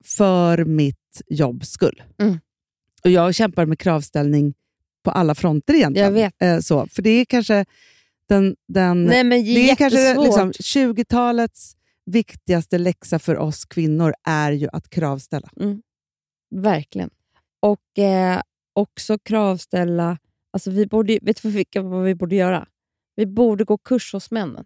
för mitt jobbs skull. Mm. Och jag kämpar med kravställning på alla fronter egentligen. Jag vet. Eh, så, för det är kanske den, den Nej, men det är kanske liksom, tjugotalets viktigaste läxa för oss kvinnor är ju att kravställa. Mm. Verkligen. Och eh, också kravställa, alltså vi borde, vet du vilka, vad vi borde göra? Vi borde gå kurs hos männen.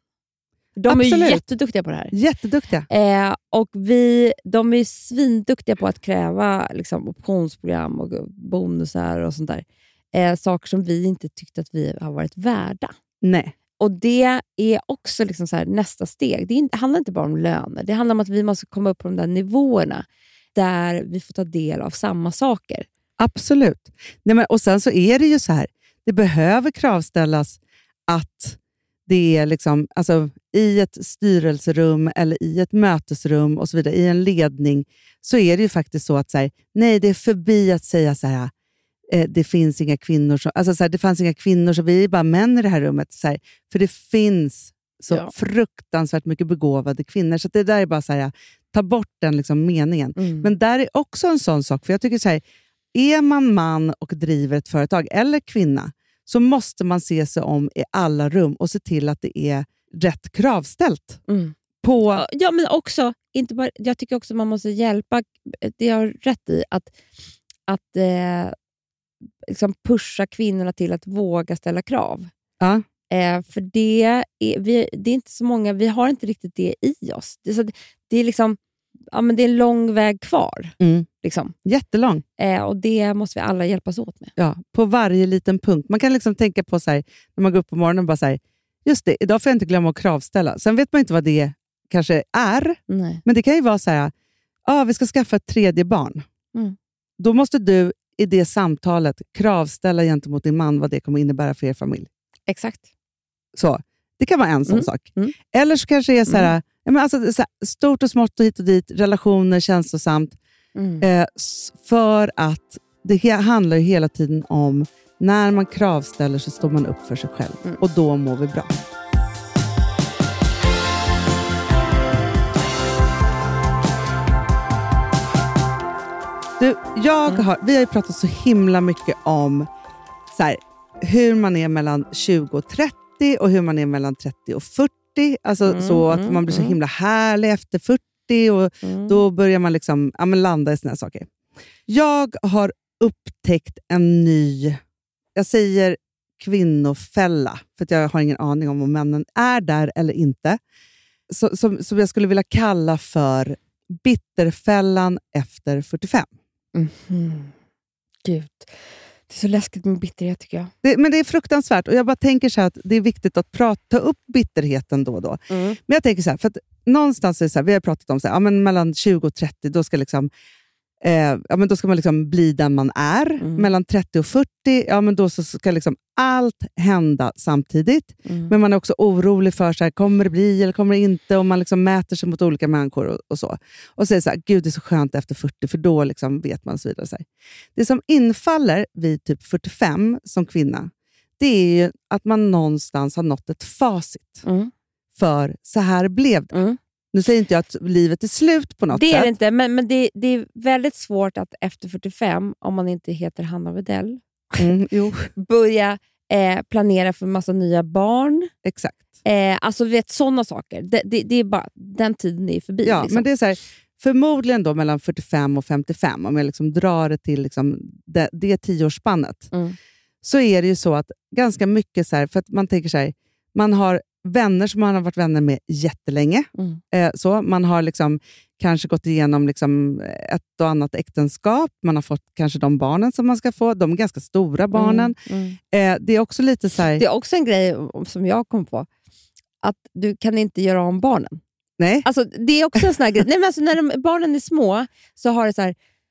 De Absolut. är jätteduktiga på det här. Jätteduktiga. Eh, och vi, de är svinduktiga på att kräva liksom, optionsprogram och bonusar och sånt där. Eh, saker som vi inte tyckte att vi har varit värda. Nej. Och det är också liksom så här, nästa steg. Det, är, det handlar inte bara om löner. Det handlar om att vi måste komma upp på de där nivåerna där vi får ta del av samma saker. Absolut. Nej, men, och sen så är det ju så här. Det behöver kravställas att det är liksom, alltså, i ett styrelserum eller i ett mötesrum och så vidare, i en ledning, så är det ju faktiskt så att så här, nej, det är förbi att säga så här, eh, det finns inga kvinnor som, alltså så här, det fanns inga kvinnor, så vi är bara män i det här rummet. Så här, för det finns så ja. fruktansvärt mycket begåvade kvinnor. Så det där är bara så här, ta bort den liksom meningen. Mm. Men där är också en sån sak, för jag tycker så här, är man man och driver ett företag eller kvinna, så måste man se sig om i alla rum och se till att det är rätt kravställt. Mm. På... Ja, men också, inte bara, jag tycker också att man måste hjälpa, det jag har rätt i, att, att eh, liksom pusha kvinnorna till att våga ställa krav. Ja. Eh, för det är, vi, det är inte så många, vi har inte riktigt det i oss. Det, så det, det är liksom, ja, men det är en lång väg kvar. Mm. Liksom. Jättelång. Eh, och det måste vi alla hjälpas åt med. Ja, på varje liten punkt. Man kan liksom tänka på så här, när man går upp på morgonen och bara så här, just det, idag får jag inte glömma att kravställa. Sen vet man inte vad det kanske är. Nej. Men det kan ju vara så här, ah, vi ska skaffa ett tredje barn. Mm. Då måste du i det samtalet kravställa gentemot din man vad det kommer innebära för er familj. Exakt. Så, det kan vara en sån mm. sak. Mm. Eller så kanske det är så här, mm. ja, men alltså, så här, stort och smått och hit och dit, relationer, känslosamt. Mm. Eh, för att det handlar ju hela tiden om när man kravställer så står man upp för sig själv. Mm. Och då mår vi bra. Du, jag har, mm. vi har ju pratat så himla mycket om så här, hur man är mellan tjugo och trettio och hur man är mellan trettio och fyrtio. Alltså mm, så att man blir så himla härlig efter fyrtio och mm. då börjar man liksom, ja, men landa i såna här saker. Jag har upptäckt en ny, jag säger kvinnofälla, för att jag har ingen aning om om männen är där eller inte. Så, som, som jag skulle vilja kalla för bitterfällan efter fyrtiofem. Mm. Gud. Det är så läskigt med bitterhet tycker jag. Det, men det är fruktansvärt. Och jag bara tänker så här att det är viktigt att prata, ta upp bitterheten då och då. Mm. Men jag tänker så här, för att någonstans är det så här, vi har pratat om så här, ja, men mellan tjugo och trettio, då ska liksom Eh, ja, men då ska man liksom bli den man är. Mm. Mellan trettio och fyrtio, ja, men då så ska liksom allt hända samtidigt. Mm. Men man är också orolig för så här, kommer det bli eller kommer det inte, och man liksom mäter sig mot olika människor och, och så. Och säger så här, gud det är så skönt efter fyrtio, för då liksom vet man så vidare. Så här. Det som infaller vid typ fyrtiofem som kvinna, det är ju att man någonstans har nått ett facit. Mm. För så här blev det. Mm. Nu säger inte jag att livet är slut på något det sätt. Det är det inte, men, men det, det är väldigt svårt att efter fyrtiofem, om man inte heter Hanna Widell, mm, jo. börja eh, planera för en massa nya barn. Exakt. Eh, alltså vet sådana saker. Det, det, det är bara, den tiden är förbi. Ja, liksom. men det är så här, förmodligen då mellan fyrtiofem och femtiofem, om jag liksom drar det till liksom det, det tioårsspannet, mm. så är det ju så att ganska mycket så här, för att man tänker så här, man har vänner som man har varit vänner med jättelänge. Mm. Eh, så man har liksom kanske gått igenom liksom ett och annat äktenskap. Man har fått kanske de barnen som man ska få. De är ganska stora barnen. Mm. Mm. Eh, det är också lite så här... Det är också en grej som jag kom på. Att du kan inte göra om barnen. Nej. Alltså, det är också en sån här grej. Nej, men alltså, när de, barnen är små så har det så här...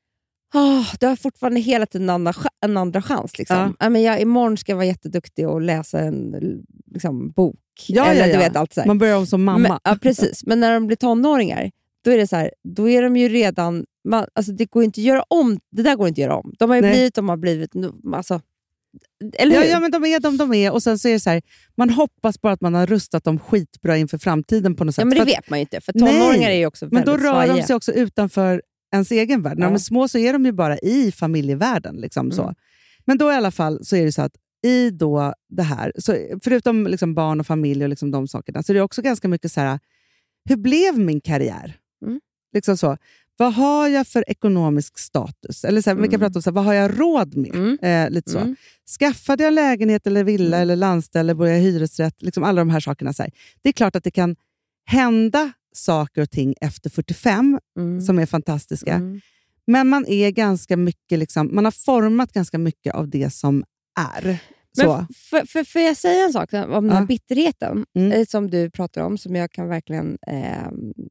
Oh, du har fortfarande hela tiden en andra, en andra chans. Liksom. Ja. Ja, men jag, imorgon ska jag vara jätteduktig och läsa en liksom, bok. Ja, Eller, ja, ja. Du vet, allt så här. Man börjar om som mamma. Men, ja, precis. Men när de blir tonåringar, då är det så här, då är de ju redan... Man, alltså, det går inte att göra om. Det där går inte att göra om. De har ju Nej. blivit, de har blivit... Alltså, eller ja, hur? ja, men de är de de är. Och sen så är det så här, man hoppas bara att man har rustat dem skitbra inför framtiden på något sätt. Ja, men det för vet man ju inte. För tonåringar nej, är ju också men väldigt då rör svajiga. de sig också utanför ens egen värld. När Ja. de är små så är de ju bara i familjevärlden. Liksom, Mm. så. Men då i alla fall så är det så att i då det här, så förutom liksom barn och familj och liksom de sakerna, så är det också ganska mycket så här, hur blev min karriär? Mm. Liksom så. Vad har jag för ekonomisk status? Eller så här, mm. vi kan prata om så här, vad har jag råd med? Mm. Eh, lite så. Mm. Skaffade jag lägenhet eller villa Mm. eller landställe, bor jag i hyresrätt? Liksom alla de här sakerna. Så här. Det är klart att det kan hända saker och ting efter fyrtiofem Mm. som är fantastiska. Mm. Men man är ganska mycket, liksom, man har format ganska mycket av det som är. Så. Men för, för, för jag säga en sak om den här Ja. bitterheten Mm. eh, som du pratar om, som jag kan verkligen eh,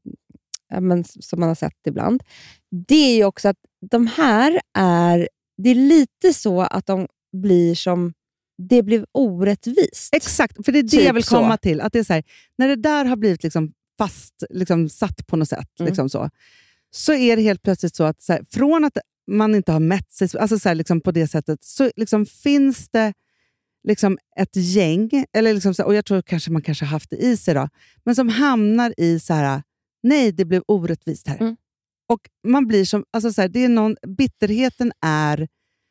ja, men, som man har sett ibland. Det är ju också att de här är, det är lite så att de blir som, det blev orättvist. Exakt, för det är det Typ jag vill komma så. till. Att det är så här, när det där har blivit liksom fast, liksom satt på något sätt, Mm. liksom så, så är det helt plötsligt så att så här, från att man inte har mätt sig alltså så här, liksom på det sättet, så liksom finns det liksom ett gäng, eller liksom så här, och jag tror kanske man kanske har haft det i sig då, men som hamnar i så här, nej, det blev orättvist här. Mm. Och man blir som, alltså så här, det är någon, bitterheten är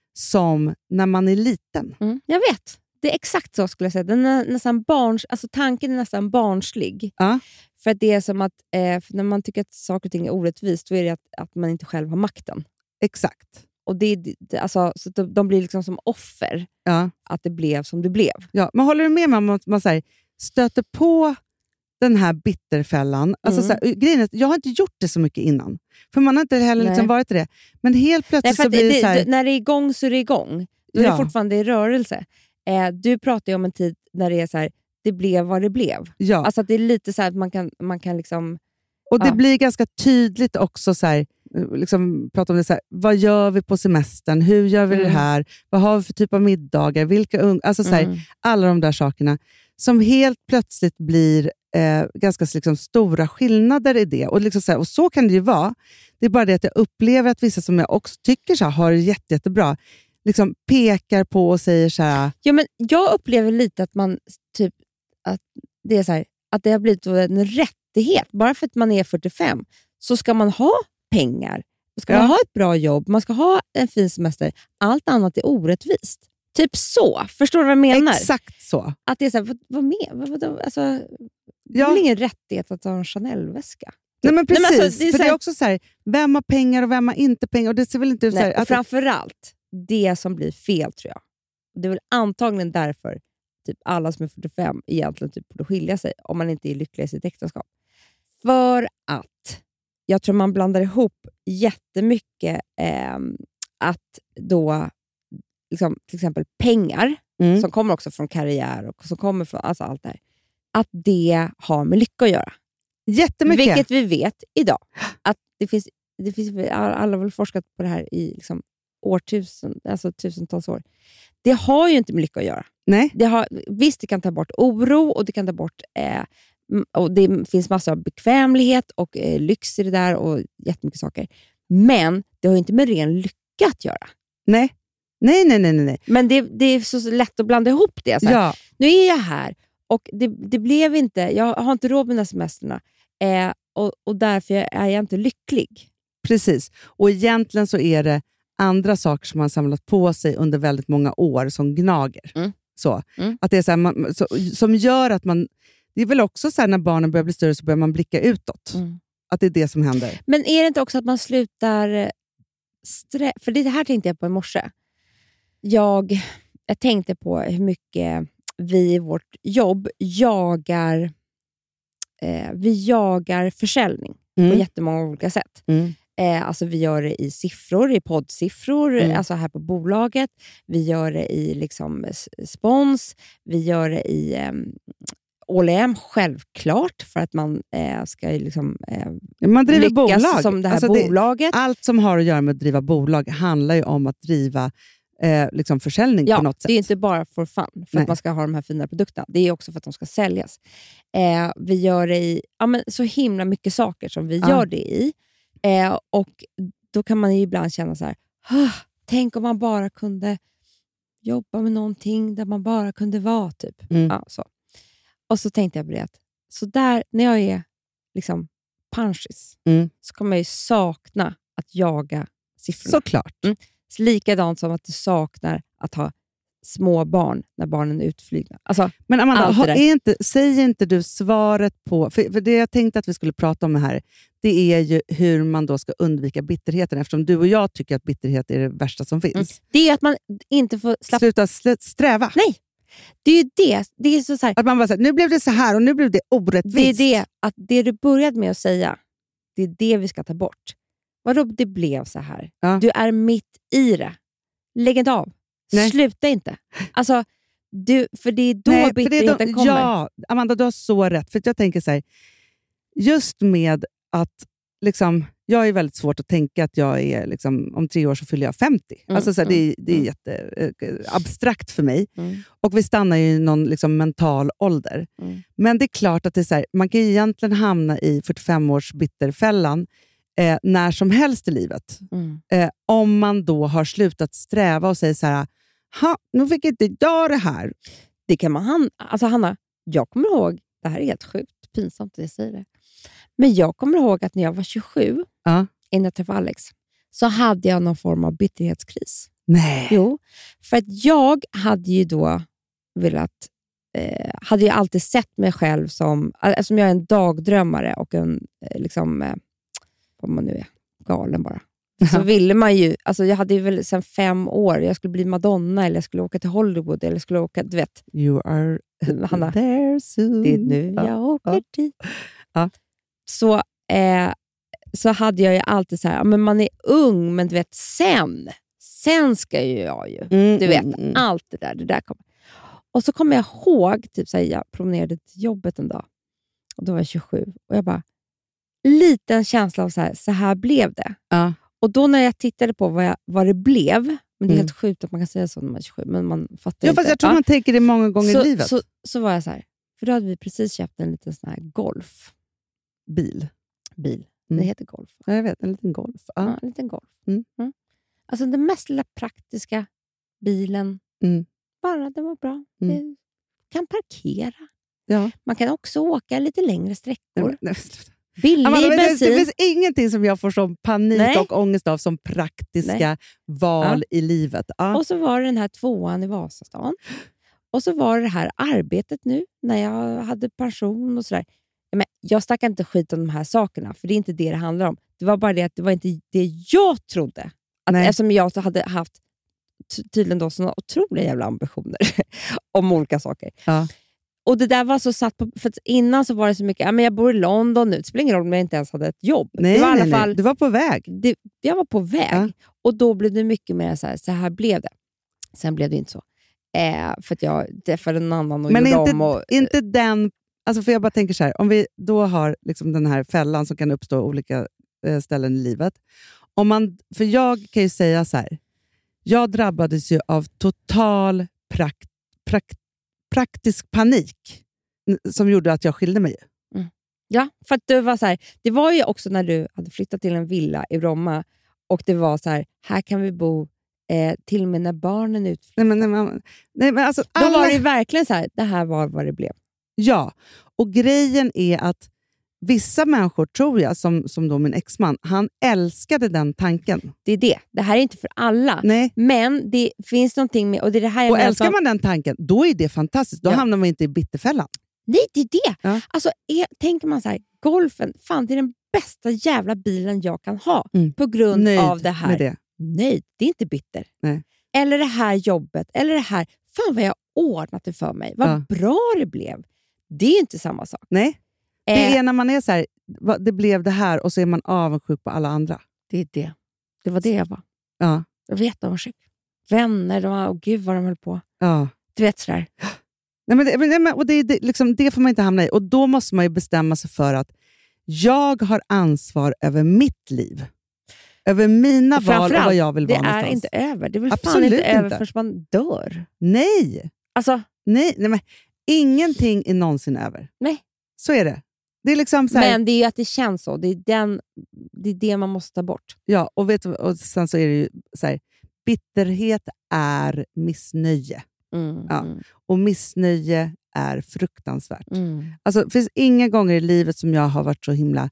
som när man är liten. Mm. Jag vet. Det är exakt så skulle jag säga. Den är nästan barns, alltså tanken är nästan barnslig. Ja. För att det är som att eh, när man tycker att saker och ting är orättvist, då är det att, att man inte själv har makten. Exakt. Och det, det, alltså, så de, de blir liksom som offer Ja. att det blev som det blev. Ja, men håller du med mig om att man säger, stöter på den här bitterfällan? Alltså, Mm. så här, grejen är att jag har inte gjort det så mycket innan. För man har inte heller liksom Nej. varit i det. Men helt plötsligt Nej, för så att blir det, det, så här... det, när det är igång så är det igång. Då är Ja. det fortfarande i rörelse. Eh, du pratar ju om en tid när det är så här, det blev vad det blev. Ja. Alltså att det är lite så här att man kan, man kan liksom... Och det ja. blir ganska tydligt också, så här, liksom, prata om det så här, vad gör vi på semestern? Hur gör vi Mm. det här? Vad har vi för typ av middagar? Vilka un- alltså, så här, Mm. alla de där sakerna som helt plötsligt blir eh, ganska liksom, stora skillnader i det. Och, liksom, så här, och så kan det ju vara. Det är bara det att jag upplever att vissa som jag också tycker så här, har det jätte, jättebra, liksom pekar på och säger så här... Ja, men jag upplever lite att man typ att det är så här, att det har blivit en rättighet. Bara för att man är fyrtiofem så ska man ha pengar. Ska Ja. man ha ett bra jobb, man ska ha en fin semester. Allt annat är orättvist. Typ så. Förstår du vad jag menar? Exakt så. Att det är så här, vad, vad med? Vad, vad, alltså, det är Ja. väl ingen rättighet att ha en Chanel-väska? Nej, men precis. Nej, men alltså, det är för så det är här- också så här, vem har pengar och vem har inte pengar? Och det ser väl inte ut så här, Nej, och att, framförallt det som blir fel, tror jag. Det är väl antagligen därför typ alla som är fyrtiofem egentligen typ borde skilja sig om man inte är lycklig i sitt äktenskap. För att jag tror man blandar ihop jättemycket eh, att då liksom, till exempel pengar, Mm. som kommer också från karriär och som kommer från alltså allt det här, att det har med lycka att göra. Jättemycket. Vilket vi vet idag. Att det finns, det finns alla har väl forskat på det här i liksom årtusen, alltså tusentals år. Det har ju inte med lycka att göra. Nej. Det har, visst, det kan ta bort oro och det kan ta bort eh, och det finns massor av bekvämlighet och eh, lyx i det där och jättemycket saker. Men det har ju inte med ren lycka att göra. Nej. Nej, nej, nej, nej. Men det, det är så lätt att blanda ihop det. Så här, Ja. nu är jag här och det, det blev inte, jag har inte råd med de här semesterna eh, och, och därför är jag inte lycklig. Precis. Och egentligen så är det andra saker som man samlat på sig under väldigt många år som gnager. Mm. Så. Mm. Att det är så här, man, så, som gör att man... Det är väl också så här, när barnen börjar bli större så börjar man blicka utåt. Mm. Att det är det som händer. Men är det inte också att man slutar strä... För det här tänkte jag på i morse. Jag, jag tänkte på hur mycket vi i vårt jobb jagar eh, vi jagar försäljning Mm. på jättemånga olika sätt. Mm. Eh, alltså vi gör det i siffror, i poddsiffror, Mm. alltså här på bolaget. Vi gör det i liksom spons. Vi gör det i eh, O L M, självklart, för att man eh, ska ju liksom eh, Man driver lyckas bolag. som det här Alltså bolaget. Det, allt som har att göra med att driva bolag handlar ju om att driva eh, liksom försäljning Ja, på något sätt. det är inte bara för fun, för Nej. att man ska ha de här fina produkterna. Det är också för att de ska säljas. Eh, vi gör det i ja, men så himla mycket saker som vi Ja. gör det i. Eh, och då kan man ju ibland känna så här, "Ah, tänk om man bara kunde jobba med någonting där man bara kunde vara typ. Mm. Ja, så. Och så tänkte jag på det att så där, när jag är liksom punchis Mm. så kommer jag ju sakna att jaga siffrorna. Såklart. Mm. Likadant som att du saknar att ha små barn när barnen är utflygna. Alltså, Men Amanda, allt det har, där. är inte, säger inte du svaret på... För, för det jag tänkte att vi skulle prata om här, det är ju hur man då ska undvika bitterheten, eftersom du och jag tycker att bitterhet är det värsta som finns. mm. Det är att man inte får slappa... Sluta slä, sträva. Nej, det är ju det. Det är så, så här, Att man bara säger, nu blev det så här och nu blev det orättvist. det är det att det du började med att säga, det är det vi ska ta bort. Vadå det blev så här? Ja. Du är mitt i det. Lägg inte av. Nej. Sluta inte. Alltså, du, för det är då Nej, för det är bitterheten då- kommer. Ja, Amanda, du har så rätt. För jag tänker så här, just med att liksom, jag är väldigt svårt att tänka att jag är, liksom, om tre år så fyller jag femtio. Mm, alltså, så här, det, är- det är mm. jätte eh, abstrakt för mig. Mm. Och vi stannar ju i någon liksom, mental ålder. Mm. Men det är klart att det är så här, man kan ju egentligen hamna i fyrtiofem-års bitterfällan eh, när som helst i livet. Mm. Eh, om man då har slutat sträva och säger så här, ha, nu fick inte jag det här. Det kan man... Han, alltså Hanna, jag kommer ihåg, det här är helt sjukt pinsamt att jag säger det, men jag kommer ihåg att när jag var tjugosju, Ja. innan jag träffade Alex, så hade jag någon form av bitterhetskris. Nej. Jo, för att jag hade ju då velat, eh, hade ju alltid sett mig själv som, eftersom jag är en dagdrömmare och en, eh, liksom, eh, vad man nu är, galen bara. Så ville man ju, alltså jag hade ju väl sedan fem år, jag skulle bli Madonna eller jag skulle åka till Hollywood eller jag skulle åka, du vet. You are Hanna, there soon. det är nu Ja, jag åker ja. dit. Ja. Så, eh, så hade jag ju alltid så här, ja, men man är ung, men du vet, sen, sen ska ju jag ju, Mm, du vet, mm, mm. allt det där, det där kommer. Och så kommer jag ihåg, typ så här, jag promenerade till jobbet en dag, och då var jag tjugosju, och jag bara, liten känsla av så här, så här blev det. Ja. Och då när jag tittade på vad, jag, vad det blev, men det är Mm. helt sjukt att man kan säga så när man är tjugosju, men man fattar Ja, inte. fast jag tror Ja. man tänker det många gånger så, i livet. Så, så var jag så här, för då hade vi precis köpt en liten sån här golf. Bil. Bil. Mm. Det heter golf. Ja, jag vet, en liten golf. Ja. Ja, en liten golf. Mm. Mm. Alltså den mest lilla praktiska bilen. Mm. Bara, den var bra. Mm. Det kan parkera. Ja. Man kan också åka lite längre sträckor. Nej, men- nej, sluta. Billig Amanda, men det, bensin. det finns ingenting som jag får som panik Nej. och ångest av som praktiska val i livet. Ja. Och så var det den här tvåan i Vasastan. Och så var det det här arbetet nu, när jag hade pension och sådär. Men jag snackar inte skit om de här sakerna, för det är inte det det handlar om. Det var bara det att det var inte det jag trodde. Att Nej. eftersom jag hade haft ty- tydligen då såna otroliga jävla ambitioner om olika saker. Ja. Och det där var så satt på, för att innan så var det så mycket, ja, men jag bor i London nu, det spelar ingen roll om jag inte ens hade ett jobb. Nej, det var i alla nej, fall, nej. Du var på väg. det, jag var på väg. Ja. Och då blev det mycket mer så här, så här blev det. Sen blev det inte så. Eh, för att jag träffade en annan och Men gjorde inte, om. Och, inte den... Alltså för jag bara tänker så här, om vi då har liksom den här fällan som kan uppstå olika eh, ställen i livet. Om man, för jag kan ju säga så här, jag drabbades ju av total prakt, prakt, praktisk panik som gjorde att jag skilde mig. Mm. Ja, för att det var så här, det var ju också när du hade flyttat till en villa i Bromma och det var så här, här kan vi bo eh, till och med när barnen utflyttar. Nej, men, nej, men, nej, men alltså, Då alla... var det verkligen så här, det här var vad det blev. Ja, och grejen är att vissa människor, tror jag, som, som då min exman, han älskade den tanken. Det är det. Det här är inte för alla. Nej. Men det finns någonting med... Och, det är det här jag Och menar älskar som- man den tanken, då är det fantastiskt. Då Ja. hamnar man inte i bitterfällan. Nej, det är det. Ja. Alltså, är, tänker man så här, golfen, fan det är den bästa jävla bilen jag kan ha. Mm. På grund Nöjd av det här. med det. Nej, det är inte bitter. Nej. Eller det här jobbet. Eller det här, fan vad jag ordnat det för mig. Vad Ja. bra det blev. Det är inte samma sak. Nej, det Eh, är när man är så här, va- det blev det här och så är man avundsjuk på alla andra. det är det. Det var det jag var. Ja, Jag vet avundsjuk. Vänner, de var, oh, gud vad de höll på. ja. Du vet sådär. Nej, men det, men, men, och det, är det, liksom, det får man inte hamna i. Och då måste man ju bestämma sig för att jag har ansvar över mitt liv. Över mina val och Framförallt, vad jag vill det vara är någonstans. inte över. Det är väl fan Absolut inte över inte. förrän man dör. Nej, Alltså, nej, nej men, ingenting är någonsin över. nej. Så är det. Det är liksom så här, Men det är ju att det känns så. Det är, den, det är det man måste ta bort. ja, och, vet, du- och sen så är det ju så här, bitterhet är missnöje. Mm, Ja. mm, Och missnöje är fruktansvärt. mm. Alltså, det finns inga gånger i livet som jag har varit så himla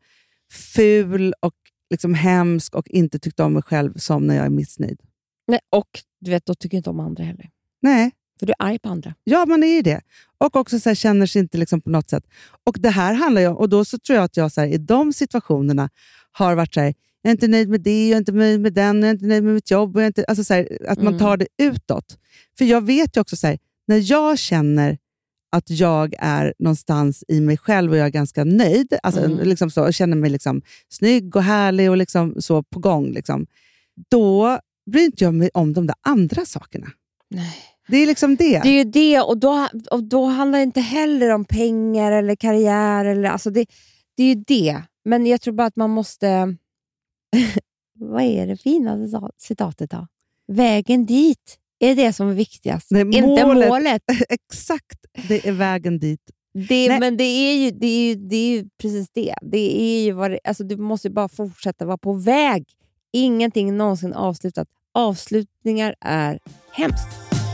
ful och liksom hemsk och inte tyckt om mig själv som när jag är missnöjd. Nej, och du vet, då tycker jag inte om andra heller. Nej, För du är arg på andra. ja, man är ju det. Och också så här, känner sig inte liksom på något sätt. Och det här handlar ju om, och då så tror jag att jag så här, i de situationerna har varit så här, jag är inte nöjd med det, jag är inte nöjd med den, jag är inte nöjd med mitt jobb. Och jag är inte, alltså så här, att man Mm. tar det utåt. För jag vet ju också så här, när jag känner att jag är någonstans i mig själv och jag är ganska nöjd, alltså Mm. liksom så, och känner mig liksom snygg och härlig och liksom så på gång, liksom, då bryr inte jag mig om de där andra sakerna. Nej. Det är liksom det. Det är ju det, och då, och då handlar det inte heller om pengar eller karriär. Eller, alltså det, det är ju det. Men jag tror bara att man måste... Vad är det fina citatet då? Vägen dit är det som är viktigast. Nej, inte målet. målet. Exakt, det är vägen dit. Det, Nej. men det är, ju, det, är ju, det är ju precis det. det, är ju vad det alltså, du måste ju bara fortsätta vara på väg. Ingenting någonsin avslutat. Avslutningar är hemskt.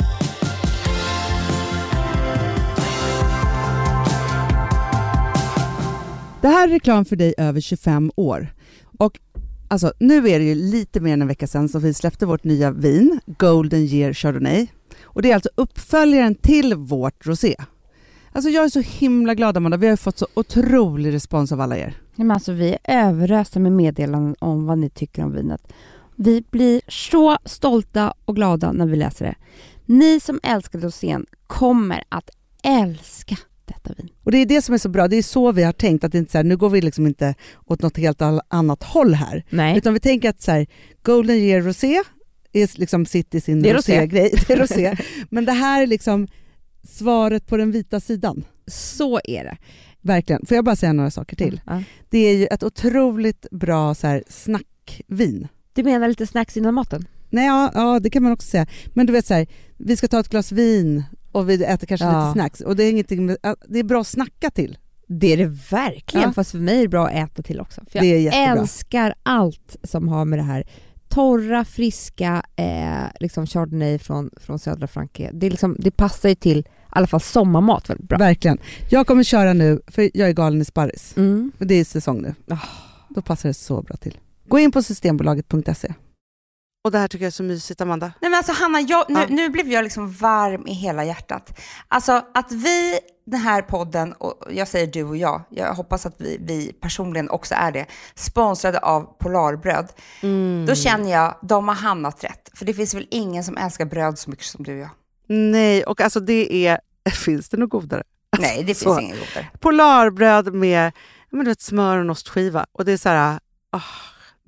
Det här är reklam för dig över tjugofem år. Och alltså, nu är det ju lite mer än en vecka sedan som vi släppte vårt nya vin, Golden Year Chardonnay. Och det är alltså uppföljaren till vårt rosé. Alltså jag är så himla glad, Amanda. Vi har fått så otrolig respons av alla er. Men alltså, vi är överösta med meddelanden om vad ni tycker om vinet. Vi blir så stolta och glada när vi läser det. Ni som älskar rosén kommer att älska detta vin. Och det är det som är så bra. Det är så vi har tänkt. Att det inte så här, nu går vi liksom inte åt något helt all- annat håll här. Nej. Utan vi tänker att så här, Golden Year Rosé är liksom sitt i sin Det är rosé. rosé-grej. Det är rosé. Men det här är liksom svaret på den vita sidan. Så är det. Verkligen. Får jag bara säga några saker till? Ja. Det är ju ett otroligt bra så här, snackvin. Du menar lite snacks innan maten? Nej, ja, ja, det kan man också säga. Men du vet så här, vi ska ta ett glas vin och vi äter kanske Ja. lite snacks. Och det är, ingenting med, det är bra att snacka till. Det är det verkligen, Ja. fast för mig är det bra att äta till också. För jag Det är jättebra. älskar allt som har med det här torra, friska eh, liksom chardonnay från, från södra Frankrike. Det, är liksom, det passar ju till i alla fall sommarmat väldigt bra. Verkligen. Jag kommer köra nu, för jag är galen i sparris. Mm. Och det är säsong nu. Oh. Då passar det så bra till. Gå in på systembolaget punkt se. Och det här tycker jag är så mysigt, Amanda. Nej men alltså Hanna, jag, nu, Ja. nu blev jag liksom varm i hela hjärtat. Alltså att vi, den här podden, och jag säger du och jag, jag hoppas att vi, vi personligen också är det, sponsrade av Polarbröd. Mm. Då känner jag, de har hamnat rätt. För det finns väl ingen som älskar bröd så mycket som du och jag. Nej, och alltså det är... Finns det något godare? Nej, det finns så. ingen godare. Polarbröd med men du vet, smör och en ostskiva. Och det är så här... Oh,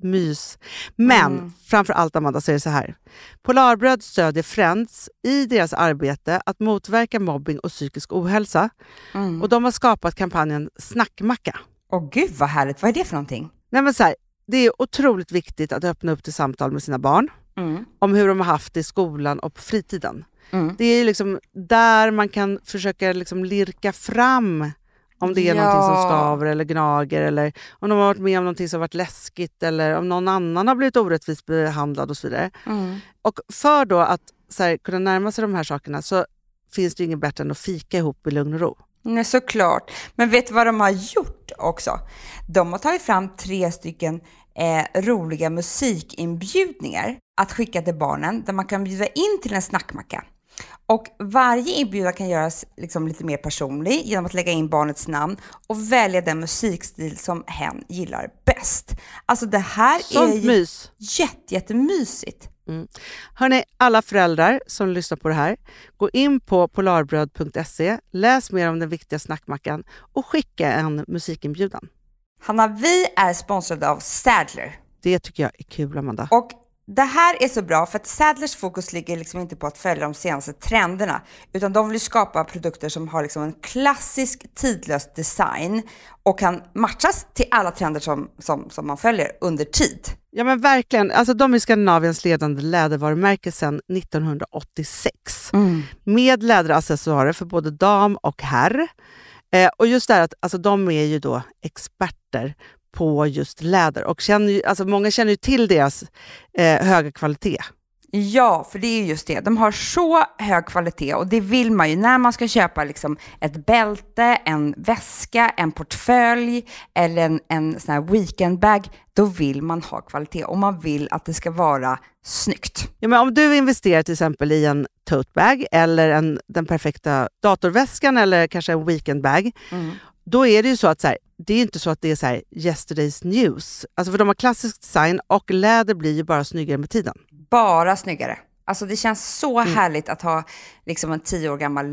mys. Men Mm. framför allt, Amanda, så är det så här. Polarbröd stödjer Friends i deras arbete att motverka mobbing och psykisk ohälsa. Mm. Och de har skapat kampanjen Snackmacka. Åh gud vad härligt, vad är det för någonting? Nej, men så här, det är otroligt viktigt att öppna upp till samtal med sina barn. Mm. Om hur de har haft det i skolan och på fritiden. Mm. Det är liksom där man kan försöka liksom lirka fram om det är Ja. någonting som skaver eller gnager, eller om de har varit med om någonting som har varit läskigt, eller om någon annan har blivit orättvist behandlad och så vidare. Mm. Och för då att så här, kunna närma sig de här sakerna så finns det inget bättre än att fika ihop i lugn och ro. Nej, såklart. Men vet du vad de har gjort också? De har tagit fram tre stycken eh, roliga musikinbjudningar att skicka till barnen där man kan bjuda in till en snackmacka. Och varje inbjudan kan göras liksom lite mer personlig genom att lägga in barnets namn och välja den musikstil som hen gillar bäst. Alltså det här Sånt är ju mys. jätte, jättemysigt. Mm. Hörrni, alla föräldrar som lyssnar på det här, gå in på polarbröd punkt se, läs mer om den viktiga snackmackan och skicka en musikinbjudan. Hanna, vi är sponsrade av Sadler. Det tycker jag är kul, Amanda. Och det här är så bra för att Sadlers fokus ligger liksom inte på att följa de senaste trenderna, utan de vill skapa produkter som har liksom en klassisk tidlös design och kan matchas till alla trender som, som, som man följer under tid. Ja, men verkligen. Alltså, de är Skandinaviens ledande lädervarumärke sedan nittonhundraåttiosex. Mm. Med läderaccessoarer för både dam och herr. Eh, och just det här att alltså, de är ju då experter på just läder. Och känner ju, alltså, många känner ju till deras eh, höga kvalitet. Ja, för det är just det. De har så hög kvalitet och det vill man ju när man ska köpa liksom ett bälte, en väska, en portfölj eller en, en sån här weekendbag. Då vill man ha kvalitet och man vill att det ska vara snyggt. Ja, men om du investerar till exempel i en totebag eller en, den perfekta datorväskan eller kanske en weekendbag, mm. då är det ju så att så här, det är inte så att det är så här yesterday's news. Alltså för de har klassisk design och läder blir ju bara snyggare med tiden. Bara snyggare. Alltså det känns så mm. härligt att ha liksom en tio år gammal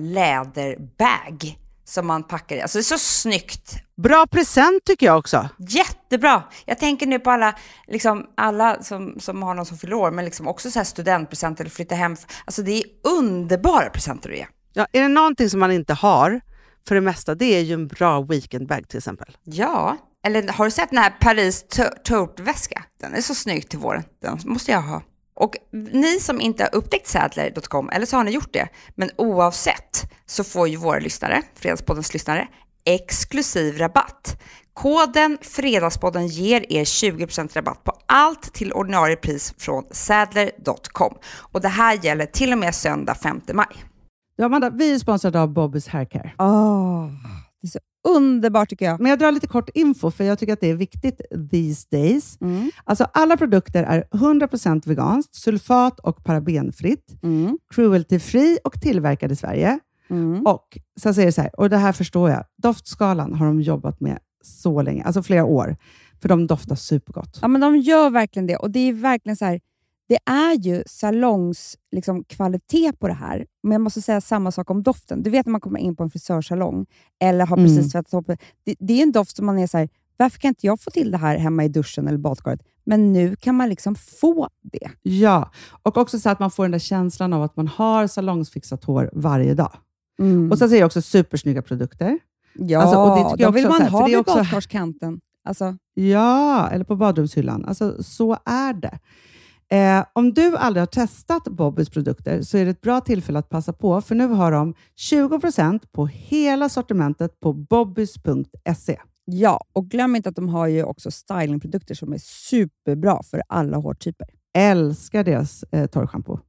läderbag som man packar i. Alltså det är så snyggt. Bra present tycker jag också. Jättebra. Jag tänker nu på alla, liksom alla som, som har någon som fyller år, men liksom också så här studentpresenter eller flytta hem. Alltså det är underbara presenter att ge. Ja, är det någonting som man inte har för det mesta, det är ju en bra weekendbag till exempel. Ja, eller har du sett den här Paris tote-väska? Den är så snygg till våren. Den måste jag ha. Och ni som inte har upptäckt Sadler punkt com, eller så har ni gjort det, men oavsett så får ju våra lyssnare, Fredagspoddens lyssnare, exklusiv rabatt. Koden Fredagspodden ger er tjugo procent rabatt på allt till ordinarie pris från Sadler punkt com. Och det här gäller till och med söndag femte maj. Ja, Amanda, vi är sponsrade av Bobbys Haircare. Oh, det är så underbart tycker jag. Men jag drar lite kort info för jag tycker att det är viktigt these days. Mm. Alltså alla produkter är hundra procent veganskt, sulfat och parabenfritt, mm. cruelty-free och tillverkad i Sverige. Mm. Och så säger det så här, och det här förstår jag, doftskalan har de jobbat med så länge, alltså flera år, för de doftar supergott. Ja, men de gör verkligen det och det är verkligen så här, det är ju salongs liksom, kvalitet på det här. Men jag måste säga samma sak om doften. Du vet när man kommer in på en frisörsalong eller har precis mm. tvättat upp. Det, det är en doft som man är så här, varför kan inte jag få till det här hemma i duschen eller badkaret? Men nu kan man liksom få det. Ja, och också så att man får den där känslan av att man har salongsfixat hår varje dag. Mm. Och så säger jag också supersnygga produkter. Ja, alltså, och det tycker jag vill också, man här, ha vid också... badkarskanten. Alltså. Ja, eller på badrumshyllan. Alltså, så är det. Eh, om du aldrig har testat Bobbys produkter så är det ett bra tillfälle att passa på, för nu har de tjugo procent på hela sortimentet på bobbys punkt se. Ja, och glöm inte att de har ju också stylingprodukter som är superbra för alla hårtyper. Älskar deras eh, torrschampo.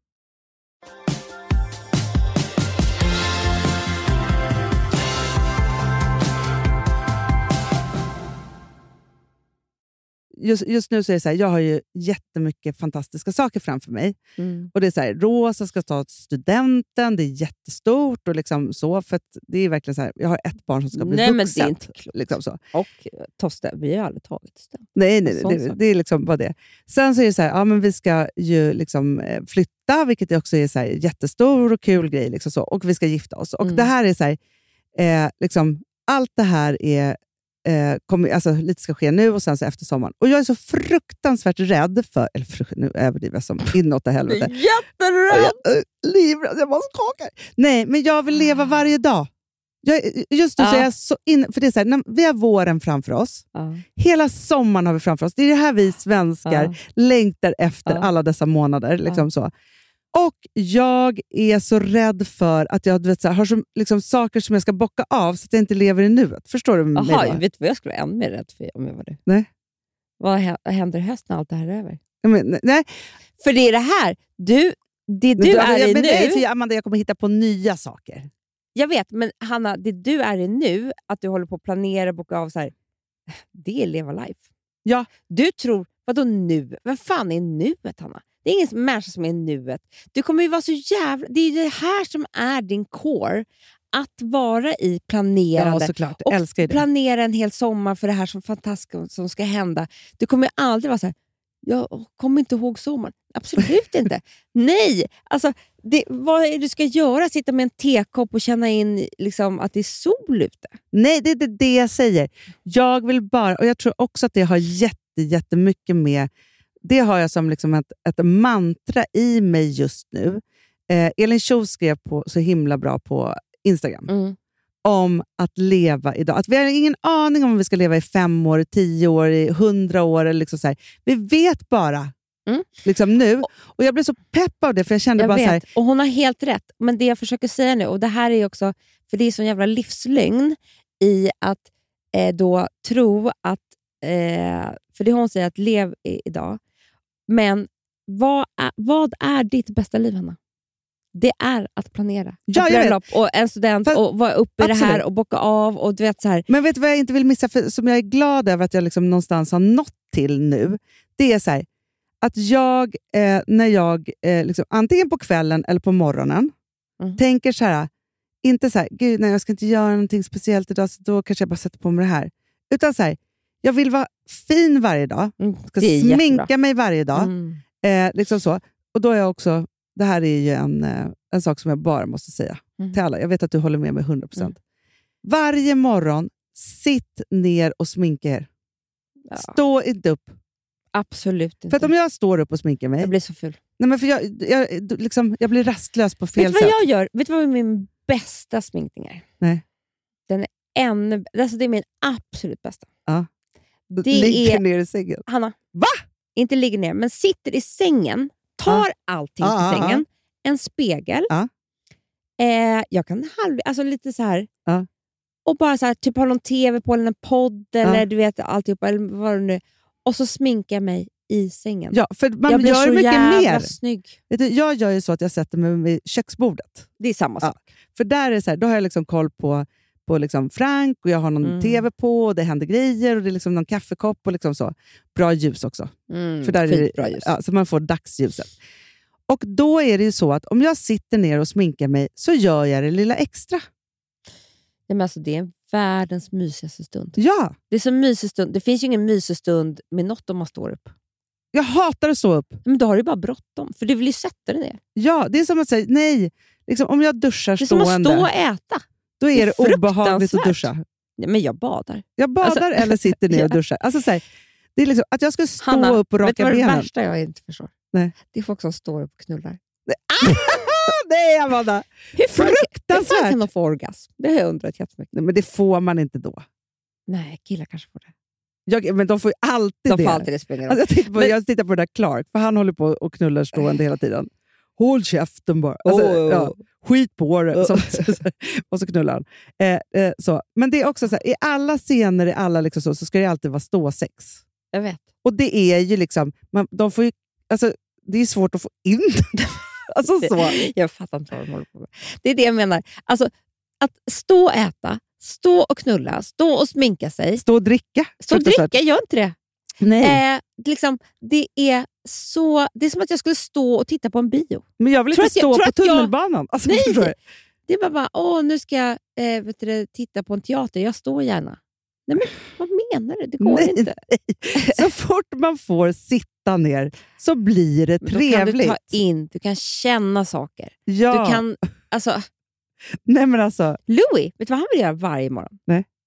Just, just nu så är det så här, jag har ju jättemycket fantastiska saker framför mig. Mm. Och det är så här, Rosa ska ta studenten, det är jättestort och liksom så, för att det är verkligen så här, jag har ett barn som ska bli nej, vuxet. Men det är inte klokt. Liksom så. Och Toste, vi har aldrig tagit det. Nej, nej, nej det, det är liksom bara det. Sen så är det så här, ja men vi ska ju liksom flytta, vilket också är så här jättestor och kul grej liksom så, och vi ska gifta oss. Och mm. det här är så här, eh, liksom allt det här är eh, kommer, alltså, lite ska ske nu och sen så efter sommaren. Och jag är så fruktansvärt rädd för, eller frukt, nu överdriver jag som inåt i helvete. Jätterädd! Jag, äh, livrädd, jag bara skakar. Nej, men jag vill leva varje dag. Jag, just nu ja. så är jag så in, för det är så här, när vi har våren framför oss. Ja. Hela sommaren har vi framför oss. Det är det här vi svenskar ja. längtar efter ja. alla dessa månader. Liksom ja. så. Och jag är så rädd för att jag du vet, så här, har så, liksom, saker som jag ska bocka av så att jag inte lever i nuet. Förstår du mig? Jaha, vet du vad jag skulle vara ännu mer rädd för om jag var du? Nej. Vad händer i höst när allt det här är över? Men, nej. För det är det här. Du, det du men, är jag, i men, nu... Nej, för Amanda, jag kommer hitta på nya saker. Jag vet, men Hanna, det du är i nu, att du håller på att planera och boka av så här, det är leva life. Ja. Du tror, vadå nu? Vem fan är nuet, Hanna? Det är ingen människa som är nuet. Du kommer ju vara så jävla... Det är det här som är din core. Att vara i planerande. Ja, såklart. Jag älskar det. Planera en hel sommar för det här som fantastiskt som ska hända. Du kommer ju aldrig vara så här, jag kommer inte ihåg sommaren. Absolut inte. Nej! Alltså, det, vad är det du ska göra? Sitta med en tekopp och känna in liksom, att det är sol ute? Nej, det är det, det jag säger. Jag vill bara... Och jag tror också att det har jätte, jättemycket med... Det har jag som liksom ett, ett mantra i mig just nu. Eh, Elin Schou skrev på, så himla bra på Instagram. Mm. Om att leva idag. Att vi har ingen aning om vi ska leva i fem år, tio år, i hundra år. Eller liksom så här. Vi vet bara mm. liksom nu. Och jag blev så pepp av det. För jag kände jag bara vet. så här. Och hon har helt rätt. Men det jag försöker säga nu. Och det här är också. För det är sån jävla livslögn. I att eh, då tro att. Eh, för det hon säger att lev i, idag. Men vad är, vad är ditt bästa liv, Hanna? Det är att planera. Ja, ett bröllop och en student för, och vara uppe i det här och bocka av. Och du vet, så här. Men vet du vad jag inte vill missa, för, som jag är glad över att jag liksom någonstans har nått till nu? Det är så här, att jag, eh, när jag eh, liksom, antingen på kvällen eller på morgonen mm. tänker så här, inte så här, gud nej, jag ska inte göra någonting speciellt idag, så då kanske jag bara sätter på mig det här. Utan så här, jag vill vara fin varje dag. Jag ska sminka jättebra. mig varje dag. Mm. Eh, liksom så. Och då är jag också, det här är ju en, en sak som jag bara måste säga mm. till alla. Jag vet att du håller med mig hundra procent. Mm. Varje morgon, sitt ner och sminka er. Ja. Stå inte upp. Absolut inte. För att om jag står upp och sminkar mig... Jag blir så ful. Nej, men för jag, jag, liksom, jag blir rastlös på fel sätt. Vet du vad jag gör? Vet du vad min bästa sminkning är? Nej. Den är ännu... Alltså det är min absolut bästa. Ja. Det ligger är, ner i sängen. Hanna. Va? Inte ligger ner, men sitter i sängen. Tar ah. allting ah, till sängen. Ah. En spegel. Ah. Eh, jag kan halv... Alltså lite så här... Ah. Och bara så här, typ ha någon tv på eller en podd. Eller ah. du vet, alltihop. Eller vad det nu. Och så sminkar jag mig i sängen. Ja, för man jag blir gör så mycket jävla mer. Snygg. Vet du, jag gör ju så att jag sätter mig vid köksbordet. Det är samma sak. Ja, för där är det så här, då har jag liksom koll på, på liksom Frank och jag har någon mm. tv på och det händer grejer och det är liksom någon kaffekopp och liksom så. Bra ljus också. Mm, för där är det, bra ljus. Ja, så man får dagsljuset. Och då är det ju så att om jag sitter ner och sminkar mig så gör jag det lilla extra. Ja, men alltså, det är världens mysigaste stund. Ja. Det är så mysig stund. Det finns ju ingen mysig stund med något om man står upp. Jag hatar att stå upp. Men då har du bara bråttom. För du vill ju sätta dig ner. Ja, det är som att säga, nej. Liksom, om jag duschar stående. Det är som att stå och äta. Då är det, det är obehagligt att duscha. Ja, men jag badar. Jag badar alltså, eller sitter ner och duschar. Alltså, så här, det är liksom, att jag ska stå Hanna, upp och raka benen. Vet du vad det värsta jag inte förstår? Nej. Det är folk som står upp och knullar. Nej, Amanda! Hur fruktansvärt! Hur fan kan de få orgasm? Det har jag undrat jättemycket. Nej, men det får man inte då. Nej, killar kanske får det. Jag, men de får ju alltid de det. Får alltid det spelar alltså, jag, tittar på, men... jag tittar på den där Clark, för han håller på och knullar stående hela tiden. Håll käften bara. Alltså, oh, oh. Ja, skit på det. Oh. Och så knullar han. Eh, eh, så. Men det är också så här, i alla scener, i alla liksom så, så ska det alltid vara ståsex. Jag vet. Och det är ju liksom, man, de får ju, alltså, det är svårt att få in det. Alltså så. Jag fattar inte vad de håller på med. Det är det jag menar. Alltså, att stå och äta, stå och knulla, stå och sminka sig. Stå och dricka. Stå och dricka, gör inte det. Nej. Eh, liksom, det, är så, det är som att jag skulle stå och titta på en bio. Men jag vill inte stå jag, på tunnelbanan. Jag, alltså, nej, det är bara, bara åh, nu ska jag eh, vet du, titta på en teater. Jag står gärna. Nej, men vad menar du? Det går nej, inte. Nej. Så fort man får sitta ner så blir det trevligt. Då kan du ta in, du kan känna saker. Ja. Du kan, alltså... Nej, men alltså... Louis, vet du vad han vill göra varje morgon? Nej.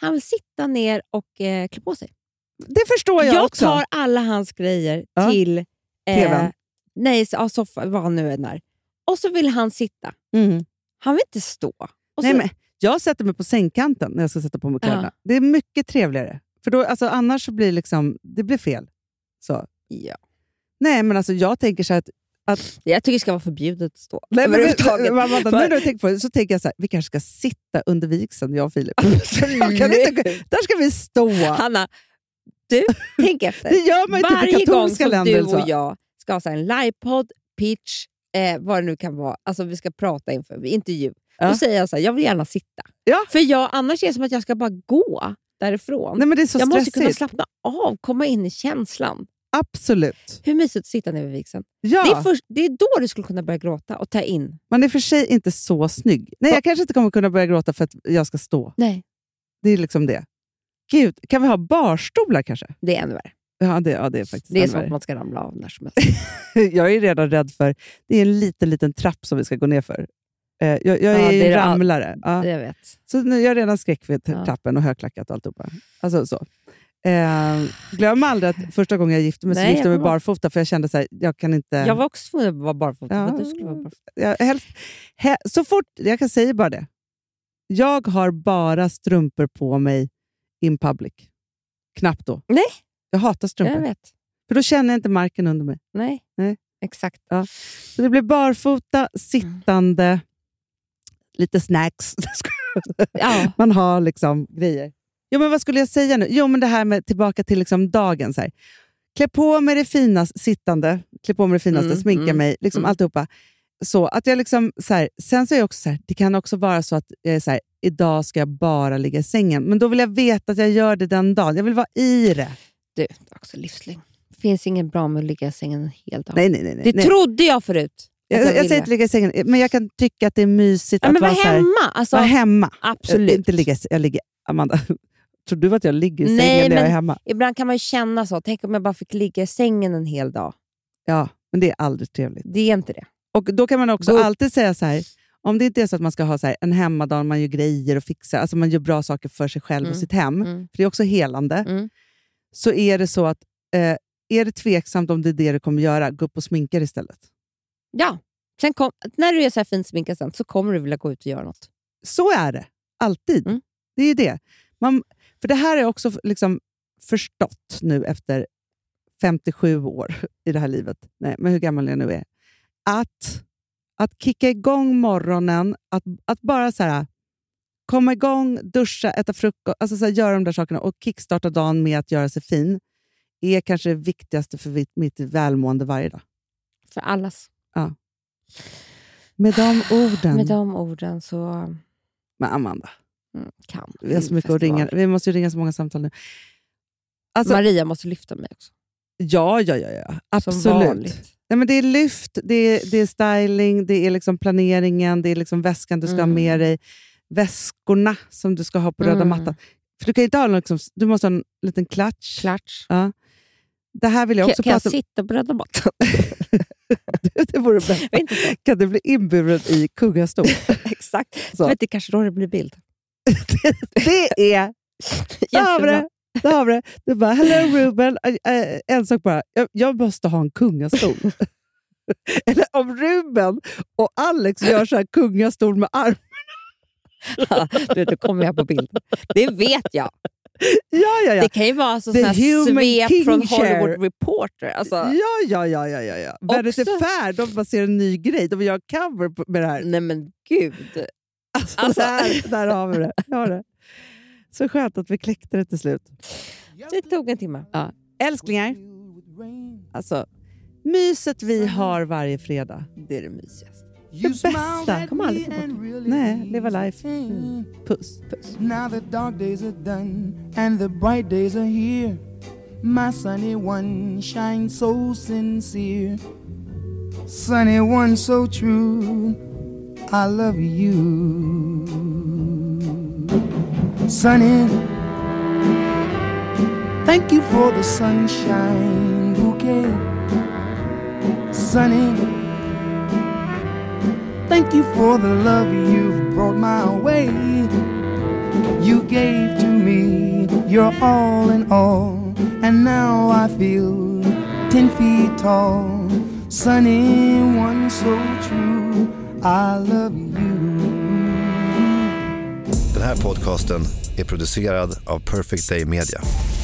Han vill sitta ner och eh, klä på sig. Det förstår jag, jag också. Jag tar alla hans grejer ja. till... Eh, T V:n. Nej, ja, soffa, vad han nu är där. Och så vill han sitta. Mm. Han vill inte stå. Och nej, så... men jag sätter mig på sängkanten när jag ska sätta på mig kläderna. Ja. Det är mycket trevligare. För då, alltså, annars så blir liksom, det blir fel. Så. Ja. Nej, men alltså jag tänker så att... att jag tycker det ska vara förbjudet att stå. Nej, men, men, man, man, nu när jag tänker på det så tänker jag så här, vi kanske ska sitta under vigseln, jag och Filip. kan inte, där ska vi stå. Hanna, du, tänk efter. Det gör man ju varje typ i gång som länder, du och jag ska ha så här en livepodd, pitch, eh, vad det nu kan vara. Alltså vi ska prata inför intervju. Ja. Då säger jag så här, jag vill gärna sitta. Ja. För jag, annars är det som att jag ska bara gå därifrån. Nej, men det är så jag stressigt. måste kunna slappna av, komma in i känslan. Absolut. Hur mysigt att sitta ner vid vigseln. Ja. Det, är först, det är då du skulle kunna börja gråta och ta in. Man är för sig inte så snygg. Nej, jag kanske inte kommer kunna börja gråta för att jag ska stå. Nej. Det är liksom det. Gud, kan vi ha barstolar kanske? Det är ännu värre. Ja, det, ja, det är faktiskt Det är som att man ska ramla av när som helst. Jag är redan rädd för... Det är en liten, liten trapp som vi ska gå ner för. Jag, jag ja, är ju ramlare. Ja. Jag vet. Så nu, jag är redan skräck för ja. trappen och högklackat och alltihopa. Alltså så. Eh, glöm aldrig att första gången jag gifte mig så Nej, gifte jag mig var... barfota, för jag kände så här, jag kan inte... Jag var också tvungen att vara barfota. Ja, för att du skulle vara barfota. Jag, helst, he, så fort, jag kan säga bara det. Jag har bara strumpor på mig in public. Knappt då. Nej. Jag hatar strumpor. Jag vet. För då känner jag inte marken under mig. Nej, Nej. Exakt. Ja. Så det blir barfota, sittande, mm. lite snacks. Ja. Man har liksom grejer. Jo, men vad skulle jag säga nu? Jo, men det här med tillbaka till liksom dagen. Så här. Klä på mig det finaste, sittande. Klä på mig det finaste, mm, sminka mm, mig. Liksom mm. alltihopa. Så att jag liksom, så här, sen så är jag också så här, det kan också vara så att jag är så här, idag ska jag bara ligga i sängen. Men då vill jag veta att jag gör det den dagen. Jag vill vara i det. Du, det är också livslängd. Det finns ingen bra med att ligga i sängen en hel dag. Nej, nej, nej. nej. Det trodde jag förut. Jag, jag, jag säger inte ligga i sängen, men jag kan tycka att det är mysigt ja, att men vara, vara så här, hemma. Alltså, vara hemma. Absolut. Jag, inte ligga, jag ligger, Amanda, tror du att jag ligger i sängen nej, när jag är men hemma? Ibland kan man ju känna så. Tänk om jag bara fick ligga i sängen en hel dag. Ja, men det är aldrig trevligt. Det är inte det. Och då kan man också Go. alltid säga så här, om det inte är så att man ska ha så här, en hemmadag, man gör grejer och fixar, alltså man gör bra saker för sig själv mm. och sitt hem, mm. för det är också helande, mm. så är det så att eh, är det tveksamt om det är det du kommer göra, gå upp och sminka dig istället. Ja, sen kom, när du är så här fint sminkad sen, så kommer du vilja gå ut och göra något. Så är det. Alltid. Mm. Det är ju det. Man, för det här är också liksom förstått nu efter femtiosju år i det här livet. Nej, men hur gammal jag nu är. Att, att kicka igång morgonen, att, att bara så här, komma igång, duscha, äta frukost, alltså så här, göra de där sakerna och kickstarta dagen med att göra sig fin är kanske det viktigaste för mitt, mitt välmående varje dag. För allas. Ja. Med de orden. Med de orden så... Med Amanda. Mm, kan. Vi har så mycket att ringa. Vi måste ju ringa så många samtal nu. Alltså, Maria måste lyfta mig också. Ja, ja, ja, ja. Absolut. Som vanligt. Ja, men det är lyft, det är, det är styling, det är liksom planeringen, det är liksom väskan du ska mm. ha med dig. Väskorna som du ska ha på röda mm. mattan. För du kan inte ha någon, liksom, du måste ha en liten klatsch. Klatsch. Ja. Det här vill jag också kan, prata kan jag sitta på röda mattan? Det vore bättre. Kan du bli inburen i kungastol? Exakt. Så. Vet, det kanske då det blir bild. det, det är... Där har vi det. Där har vi det. Du bara, hello Ruben. Äh, en sak bara. Jag, jag måste ha en kungastol. Eller om Ruben och Alex gör så här kungastol med armarna. Ja, du vet, då kommer jag på bild. Det vet jag. Ja, ja, ja. Det kan ju vara så sån här svep från Hollywood Reporter. Alltså. Ja, ja, ja, ja, ja, ja. Vanity Fair, de bara ser en ny grej. De vill göra cover med det här. Nej, men gud. Alltså, alltså. Där, där har vi det. Har det. Så skönt att vi kläckte det till slut. Det tog en timme. Ja. Älsklingar. Alltså, myset vi har varje fredag. Det är det mysigaste. Det bästa. Kom aldrig bort. Nej, leva life. Mm. Puss. Puss. Now the dark days are done and the bright days are here. My sunny one shines so sincere. Sunny one so true. I love you. Sunny, thank you for the sunshine bouquet. Sunny, thank you for the love you've brought my way. You gave to me you're all in all, and now I feel ten feet tall. Sunny one, so true, I love you. Den här podcasten är producerad av Perfect Day Media.